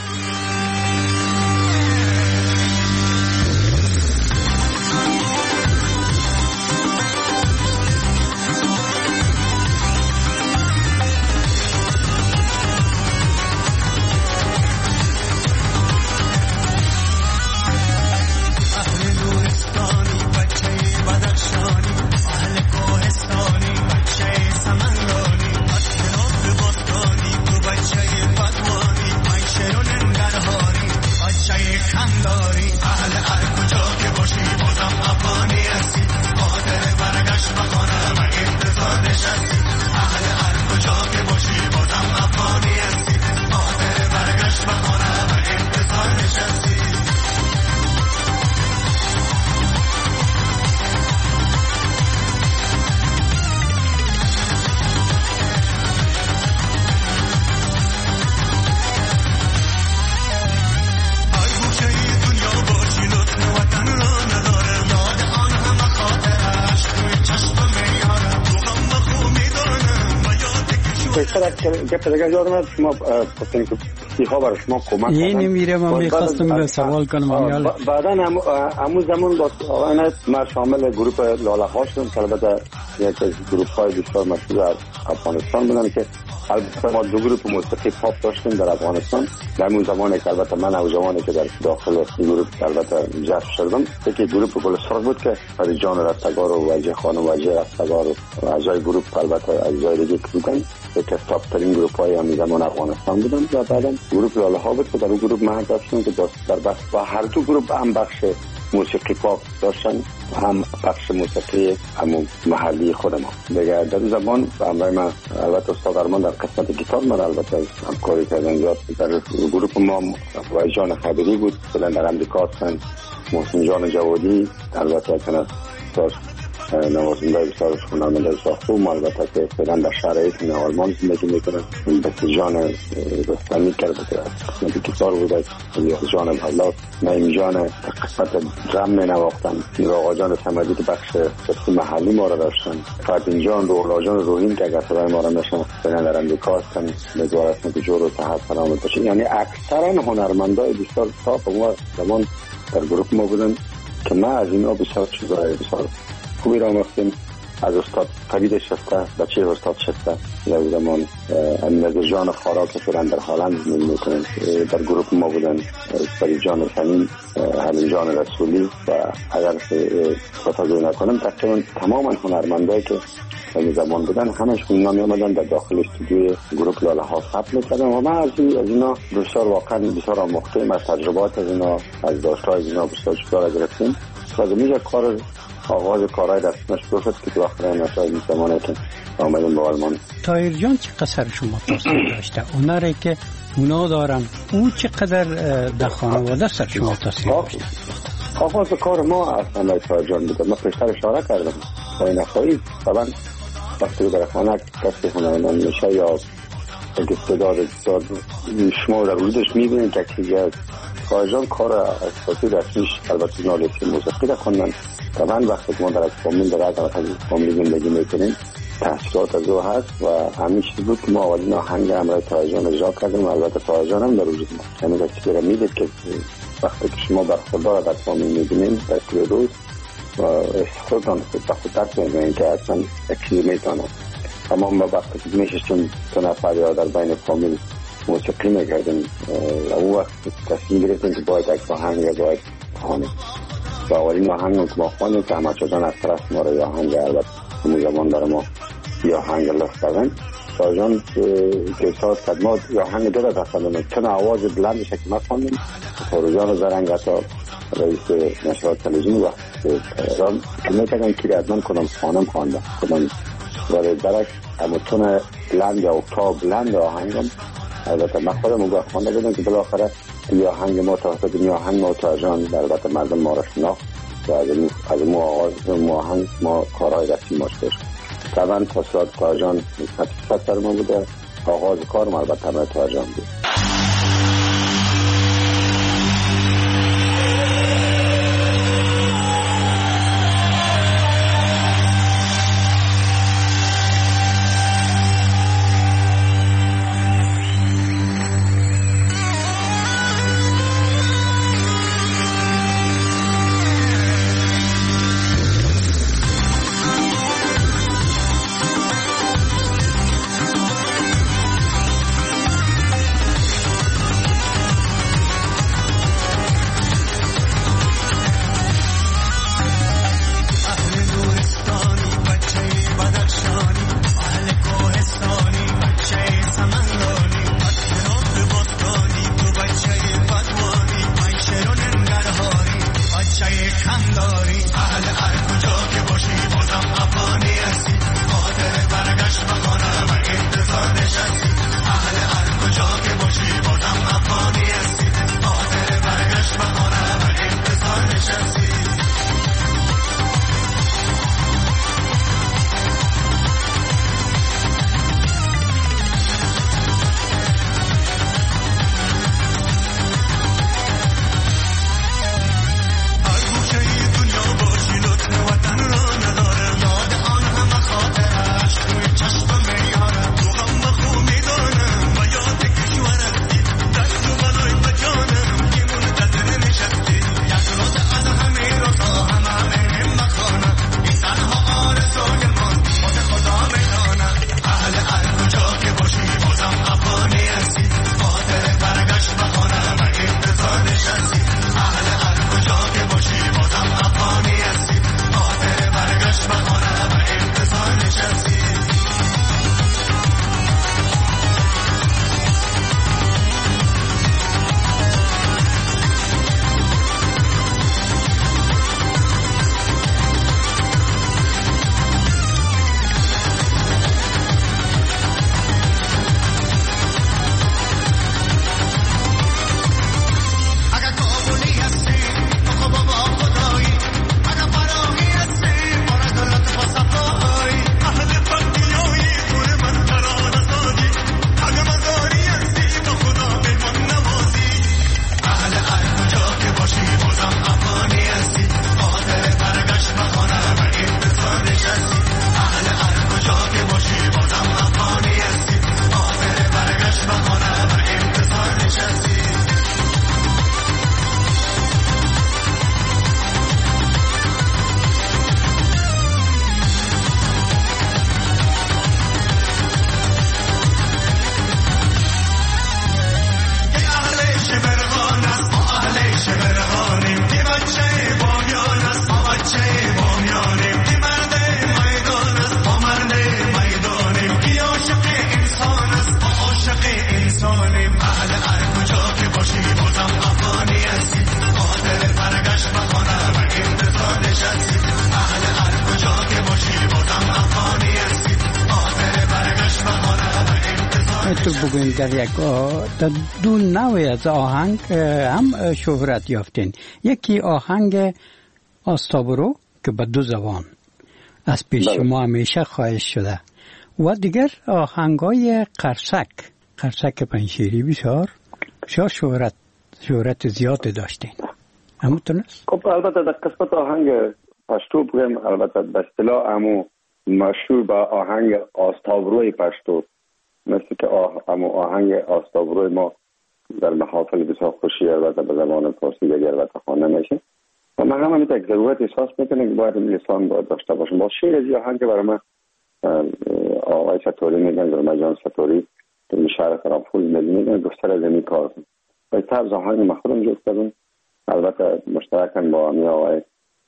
که پدرگاه یادم هست شما پسنی که سیخا برای شما کمک کردن یه نمیره من میخواستم سوال کنم بعدا همون زمان با آقای نایب من شامل گروپ لاله ها شدم که البته یک از گروپ های بسیار مشهور از افغانستان بودن که البته ما دو گروپ موسیقی پاپ داشتیم در افغانستان در اون زمانی که البته من او زمانی که در داخل این گروپ البته جذب شدم یکی گروپ گلستار بود که علی جان رستگار و وجه خانم وجه رستگار و اعضای گروپ البته اعضای دیگه بودن که تاپ ترین گروپ های همین زمان افغانستان بودن و بعدا گروپ لاله ها بود که در اون گروپ من داشتم که در بس با هر دو گروپ هم بخش موسیقی پاپ داشتن، هم بخش موسیقی هم محلی خود ما. دیگه در زمان همراه من البته استاد ارمان در قسمت گیتار من البته همکاری کردن. زیاد در گروه ما وای جان خبری بود، فعلا در امریکا هستن. محسن جان جوادی البته کنه نوازنده بسیار هنرمند بسیار خوب، البته که فعلا در شهر آلمان زندگی میکنه. بس جان رستمی کرده که قسمت گیتار بوده، یا جان اولاد نعیم جان قسمت درم می نواختن، آقا جان صمدی که بخش محلی ما را داشتن، فردین جان روحلا جان روحین که اگر صدای ما را میشن فعلا در امریکا هستن. امیدوار هستم که جور و صحت سلامت باشن. یعنی اکثرا هنرمندای بسیار تاپ ما زمان در گروه ما بودن که ما از اینا بسیار چیزای بسیار خوبی را آموختیم. از استاد فرید شسته، بچه استاد شسته در زمان، نظر جان خارا که فعلا در هالند زندگی میکنن در گروه ما بودن، فرید جان سمین، حلیم جان رسولی و اگر خطا نکنم تقریبا تماما هنرمندایی که در زمان بودن همشون اینا می آمدن در داخل استودیوی گروه لاله ها ثبت میکردن و ما از اینا بسیار واقعا بسیار آموختیم، از تجربات از اینا، از داشتهای از اینا بسیار چیزا گرفتیم. و زمینه کار آغاز کارهای دستش شد که تو آخرین نشای این زمانه که آمدیم به آلمان. طاهر جان چقدر شما تاثیر داشته؟ هنری که اونا دارن او چقدر در خانواده سر شما تاثیر داشته؟ آغاز کار ما اصلا طاهر جان بوده. من پیشتر اشاره کردم با این نخواهی طبعا وقتی در خانه کسی هنرمند میشه یا استعداد شما در وجودش میبینید که چیزی از طاهر جان کار اساسی رسمیش البته نالیسی موسیقی را خوندن. طبعا وقتی که ما در فامیل در از فامیل زندگی میکنیم تحصیلات از او هست و همین چیز بود که ما اولین آهنگ همراه طاهر جان اجرا کردیم. البته طاهر جان هم در وجود ما یعنی چیزی را میدید که وقتی که شما برخوردار در فامیل میبینید در طول روز و خودتان به خود درک میکنید که اصلا یک چیزی میتونه. اما ما وقتی که میشستیم تو نفر یا در بین فامیل موسیقی میکردیم و اون وقت تصمیم گرفتیم که باید یک آهنگ باید خوانیم و اولین آهنگ که ما خوانیم که احمد شاه جان از طرف ما را یا آهنگ البته همون زمان برای ما یا آهنگ لفت کردن. شاه جان که احساس کرد ما یا آهنگ دو را دستانیم چون آواز بلندش که ما خوانیم فروجان زرنگ تا رئیس نشرات تلویزیون وقت که میتونم که ادمان کنم خانم خوانده کنم و درک اما تون بلند یا اکتاب بلند آهنگم البته من خودم اون وقت خوانده بودم که بالاخره یا آهنگ ما توسط می آهنگ ما طاهر جان البته مردم ما را شناخت و از مو آغاز مو آهنگ ما کارهای رسمی ماش داشت. طبعا تاثیرات طاهر جان صد در ما بوده. آغاز کار ما البته همه طاهر جان بود. افغانیم اهل هر کجا که باشی بازم افغانی هستی خاطر برگشت به خانه و انتظار نشستی اهل هر کجا که باشی بازم افغانی هستی خاطر برگشت به خانه و انتظار تو بگوین در دو نوع از آهنگ هم شهرت یافتین. یکی آهنگ آستابرو که به دو زبان از پیش شما همیشه خواهش شده و دیگر آهنگای قرصک پنشیری بسیار شهرت زیاد داشتین. همونطور است؟ خب البته در قسمت آهنگ پشتو بگم البته به اصطلاح همون مشهور با آهنگ آستابروی پشتو مثل که آهنگ آستابروی ما در محافل بسیار خوشی البته به زبان فارسی دیگر البته خوانده میشه و من هم یک ضرورت احساس میکنم که باید لسان باید داشته باشم. با شعر از آهنگ برای من آقای ستوری میگن در جان ستوری در شهر فرامفوز میگن گفتر از این کار و طرز آهنگ مخدوم جد کردن البته مشترکن با امی آقای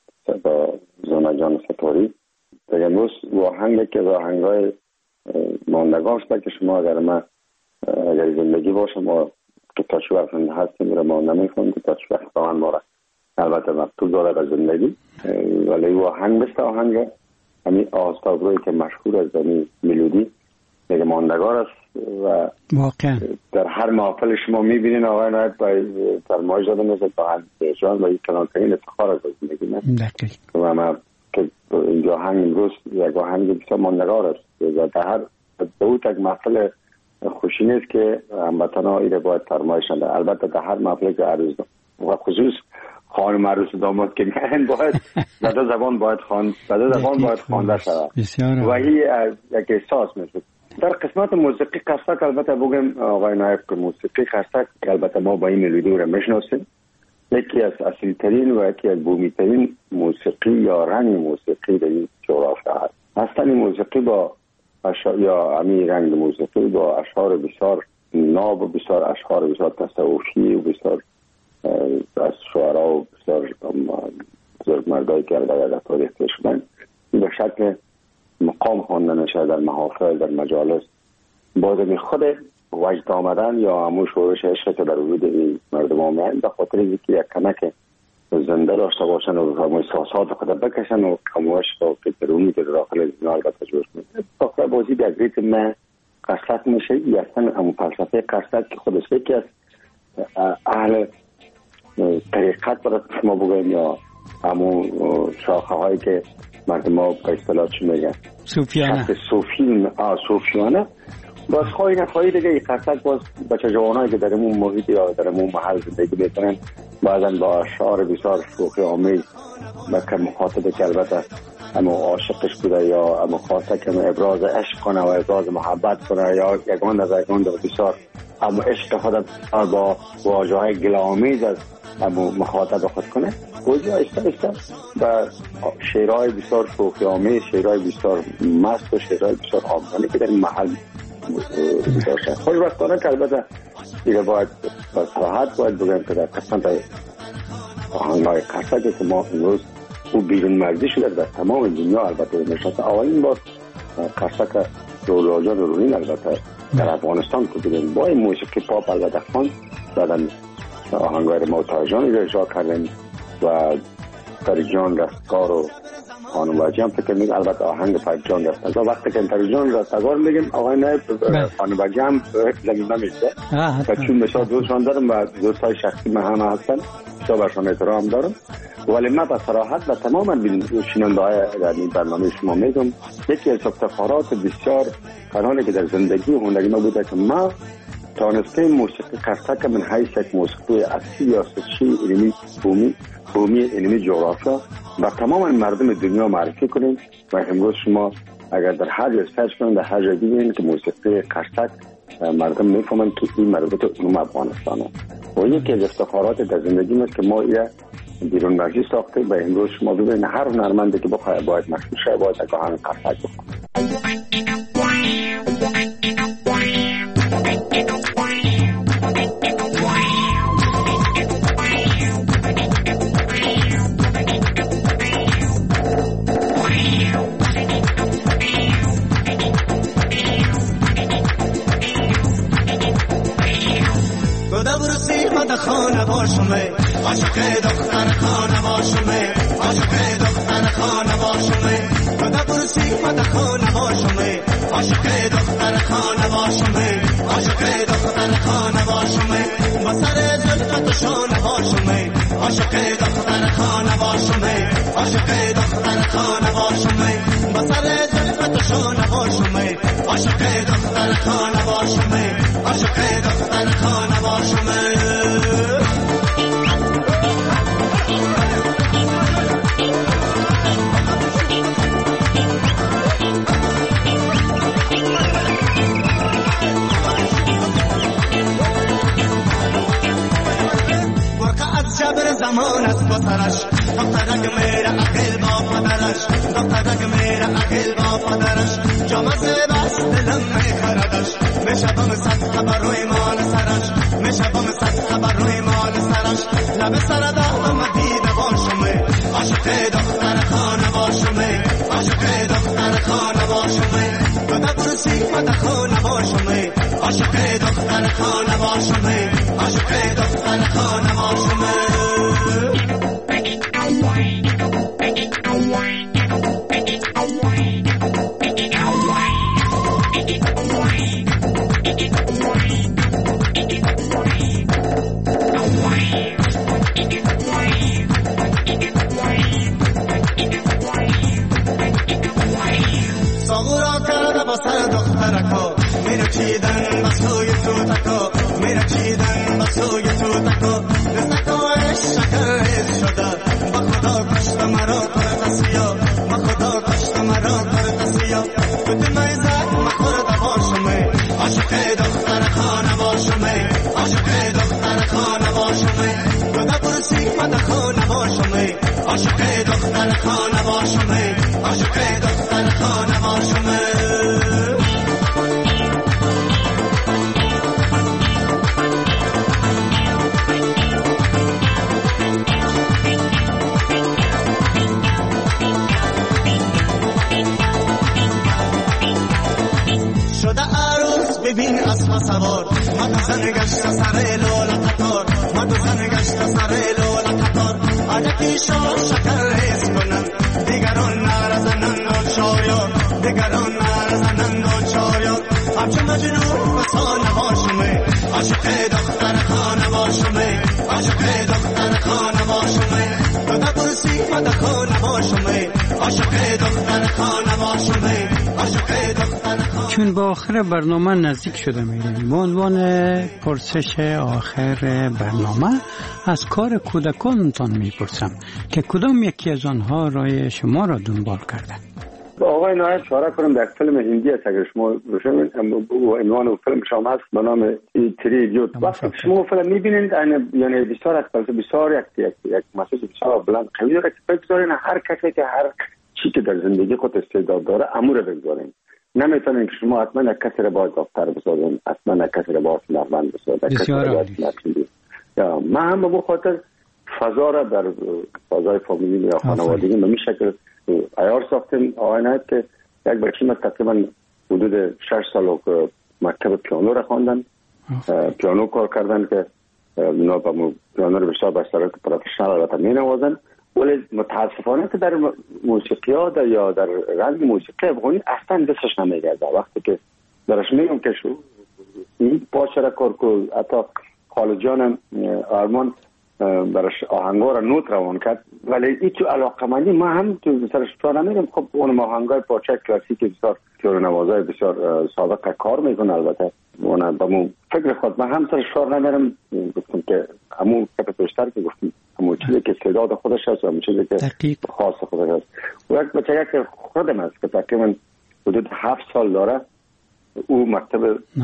جان ستوری در امروز آهنگ که آهنگای ماندگان شده که شما اگر من اگر زندگی باشم و که تا چه وقت هستیم رو ما نمیخونم که تا چه وقت آهنگ ما را البته مکتوب داره از زندگی ولی او آهنگ مثل آهنگ همین آستابروی که مشهور از همین ملودی دیگه ماندگار است و واقعا در هر محفل شما میبینین آقای نایب با فرمایش داده مثل با جان و یک کلانترین افتخار از زندگی نه و من که اینجا آهنگ امروز یک آهنگ بسیار ماندگار است و در هر دوت یک محفل خوشی نیست که هموطن‌ها ایره باید فرمایشنده البته در هر محفل که عروض و خصوص خانم عروس داماد که من باید در زبان باید خوانده شود و این یک احساس میشه. در قسمت موسیقی قرصک البته بگم آقای نایب که موسیقی قرصک البته ما با این ملودی رو میشناسیم یکی از اصلی ترین و یکی از بومی ترین موسیقی یا رنگ موسیقی در این جغرافیا هست. اصلا موسیقی با یا امی رنگ موسیقی با اشعار بسیار ناب و بسیار اشعار بسیار تصوفی و بسیار از شعرها و بسیار بزرگمردایی که در تاریخ شدن به شکل مقام خوانده نشه در محافل در مجالس باید خود وجد آمدن یا همون شورش عشق که در وجود این مردم آمدن به خاطر اینکه یک کمک زنده داشته باشن و همون احساسات خود بکشن و همون عشق که درونی که داخل زنده البته جوش میده تا بازی در ریتم قرصک میشه یا اصلا همون فلسفه قرصک که خودش یکی از اهل طریقت برای شما بگویم یا همون شاخه هایی که مردم ها به اصطلاح چی میگن صوفیانه باز خواهی نخواهی دیگه این قرصک باز بچه جوانایی که در امون محیط یا در امون محل زندگی میکنن بعضا با اشعار بسیار شوخی آمیز که مخاطبه که البته اما عاشقش بوده یا اما خواسته که ابراز عشق کنه و ابراز محبت کنه یا یگان از یگان بسیار اما عشق خود با واژه‌های گل‌آمیز از اما مخاطب خود کنه گویا ایسته و شعرهای بسیار شوخی آمیز شعرهای بسیار مست و شعرهای بسیار آمدانه که در محل داشته خوشبختانه که البته دیگه باید با صراحت باید بگم که در قسمت آهنگ‌های قرصکی که ما امروز او بیرون مرزی شده در تمام دنیا البته نشسته آوائین باز قرصک رولاجان رونین البته در افغانستان که بگیم با این موسیقی پاپ البته خوان دادن آهنگای موتاجان رو اجرا کردن و تریجان رستگار و خانواجی هم فکر میگه البته آهنگ تریجان رستگار وقتی که تریجان رستگار میگیم آقای نایب خانواجی هم زمین نمیشه و چون مثلا دوستان دارم و دوستای شخصی من هم هستن بسیار برشان احترام دارم ولی من به صراحت و تماما شنونده های در این برنامه شما میگم یکی از افتخارات بسیار فرحانه که در زندگی و هنری ما بوده که ما تانسته موسیقی قرصک من حیث یک موسیقی اصلی یا سچی علمی بومی علمی جغرافیا و تمام مردم دنیا معرفی کنیم و امروز شما اگر در هر جای سرچ کنید در هر جای ببینید که موسیقی قرصک مردم میفهمند که این مربوط علوم افغانستانه و یکی از افتخارات در زندگی ما که ما ایره بیرون مرزی ساخته و امروز شما ببینید هر هنرمندی که بخواد باید مشهور شه باید یک آهنگ قرصک بخونه. گدا برسی مد خانه باشمه عاشق دختر خانه باشمه عاشق دختر خانه باشمه گدا برسی مد خانه باشمه عاشق دختر خانه باشمه عاشق دختر خانه باشمه با سر زلفت شانه باشمه عاشق دختر خانه باشمه عاشق دختر خانه باشمه با سر زلفت شانه باشمه عاشق دختر خانه باشمه عاشق دختر خانه باشمه جبر زمان است با سرش دخترک میره عقل با پدرش دخترک میره عقل با پدرش جامعه بس دلم میخردش میشبم صد خبر روی مال سرش میشبم صد خبر روی مال سرش لب سر دارم دیده باشمه عاشق دختر خانه باشمه عاشق دختر خانه باشمه بده برسی بده خانه باشمه عاشق دختر خانه باشمه عاشق دختر خانه باشمه ساغورا کرده با سر دخترکا میره چیدن بسوی توتکا میره چیدن بسوی توتکا رزدکایش شکرش شده با خدا کشت مرا کرد سیا با خدا کشت مرا کرد سیا کتی میزد مخورده باشمه عاشق دختر خانه باشمه عاشق دختر خانه باشمه کده برسی مده خانه باشمه عاشق دختر خانه باشمه عاشق دختر خانه باشمه ببین اسب سوار مد زن گشت سر لولا قطار مد زن گشت سر لولا قطار عجبی شما شکر ریز کنن دیگران نرزنن و چایار دیگران نرزنن و چایار همچه مجنون بسانه باشمه عاشق دختر خانه باشمه عاشق دختر خانه باشمه بده برسی مد خانه باشمه عاشق دختر خانه باشمه عاشق دختر خانه. چون با آخر برنامه نزدیک شده میریم، به عنوان پرسش آخر برنامه از کار کودکانتان میپرسم که کدام یکی از آنها رای شما را دنبال کرده؟ آقای نایب اشاره کنم در فیلم هندی است، اگر شما روشن عنوان فیلم شما هست به نام تری ایدیوت. وقتی شما فیلم میبینید یعنی بسیار از بسیار یک مسیج بسیار بلند قوی داره که بگذارین هر کسی که هر چی که در زندگی خود استعداد داره امور بگذارین. نمیتونین که شما حتما یک کسی را باید دکتر بسازین، حتما یک کسی را باید هنرمند بسازین. یا من هم به خاطر فضا را در فضای فامیلی یا خانوادگی به این شکل عیار ساختیم. آقای نایب که یک بچه ما تقریبا حدود 6 سال که مکتب پیانو را خواندن، پیانو کار کردن که اونا با پیانو رو بسیار بستر پروفشنال البته می نوازن، ولی متاسفانه که در موسیقی ها یا در رنگ موسیقی افغانی اصلا دستش نمیگرده. وقتی که درش میگم که شو این پاچه را کار که حتی خالجانم آرمان برش آهنگا را نوت روان کرد، ولی این تو علاقمندی ما هم تو سرش تو نمیرم. خب اون آهنگای پاچه کلاسیک بسیار پیانو نوازای بسیار سابقه کار میکنه، البته اون با فکر خود من هم سرش کار نمیرم. گفتم که همون کپ بیشتر که گفتم همون چیزی که استعداد خودش هست و همون چیزی که خاص خودش هست. و یک بچه که خودم هست که تقریبا حدود 7 سال داره، او مکتب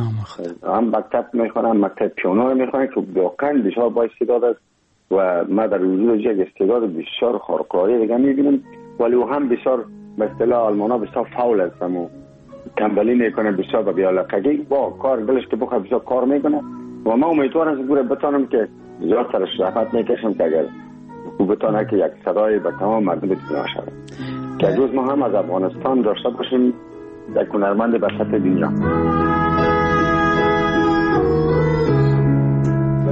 هم مکتب میخونه هم مکتب پیانو میخونه که واقعا بسیار با استعداد است و ما در وجود یک استعداد بسیار خارق‌العاده دیگه میبینیم، ولی او هم بسیار به اصطلاح آلمانا بسیار فاول است و کمبلی میکنه، بسیار با بی‌علاقگی با کار دلش که بخواد بسیار کار میکنه و ما امیدوارم که بتونم که زیاد سرش زحمت میکشم که اگر او بتونه که یک صدای به تمام مردم بتونه شود که روز ما هم از افغانستان داشته باشیم یک هنرمند به سطح دنیا.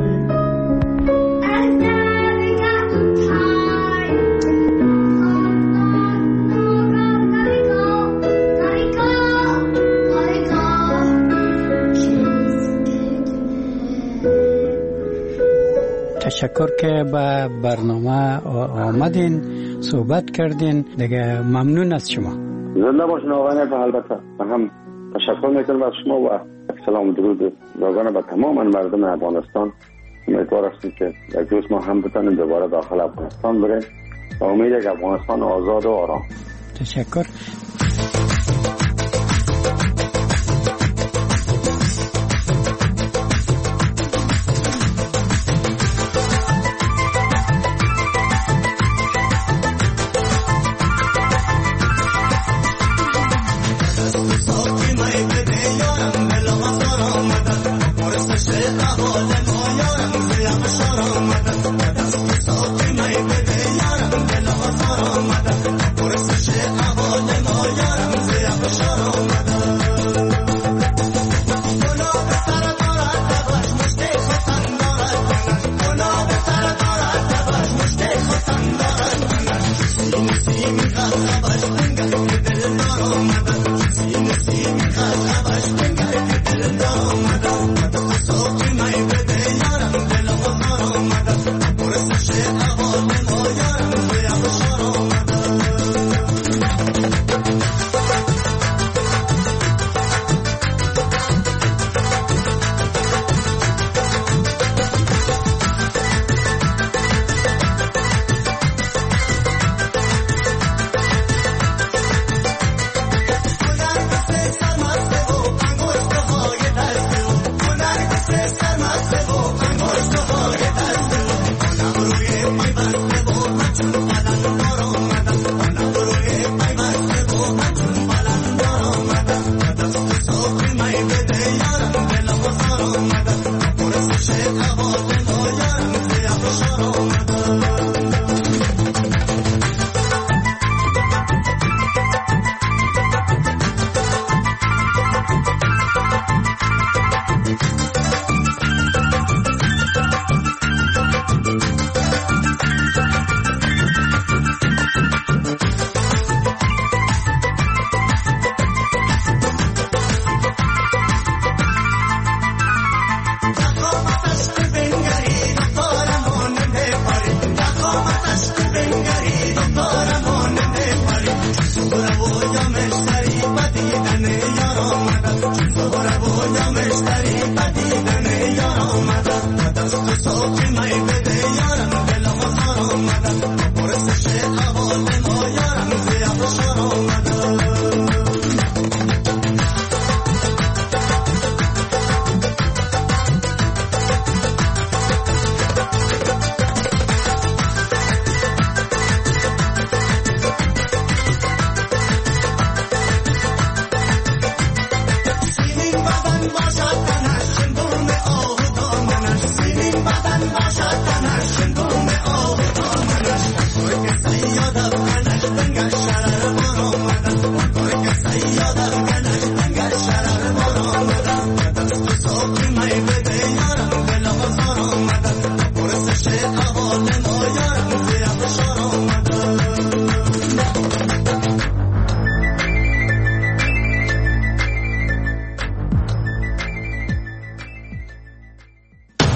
تشکر که به برنامه آمدین، صحبت کردین. دیگه ممنون از شما. زنده باشین آقای نایب. البته هم تشکر میکنم از شما و سلام و درود روزانه به تمام مردم افغانستان. امیدوار هستیم که یک روز ما هم بتونیم دوباره داخل افغانستان بریم و امید یک افغانستان آزاد و آرام. تشکر.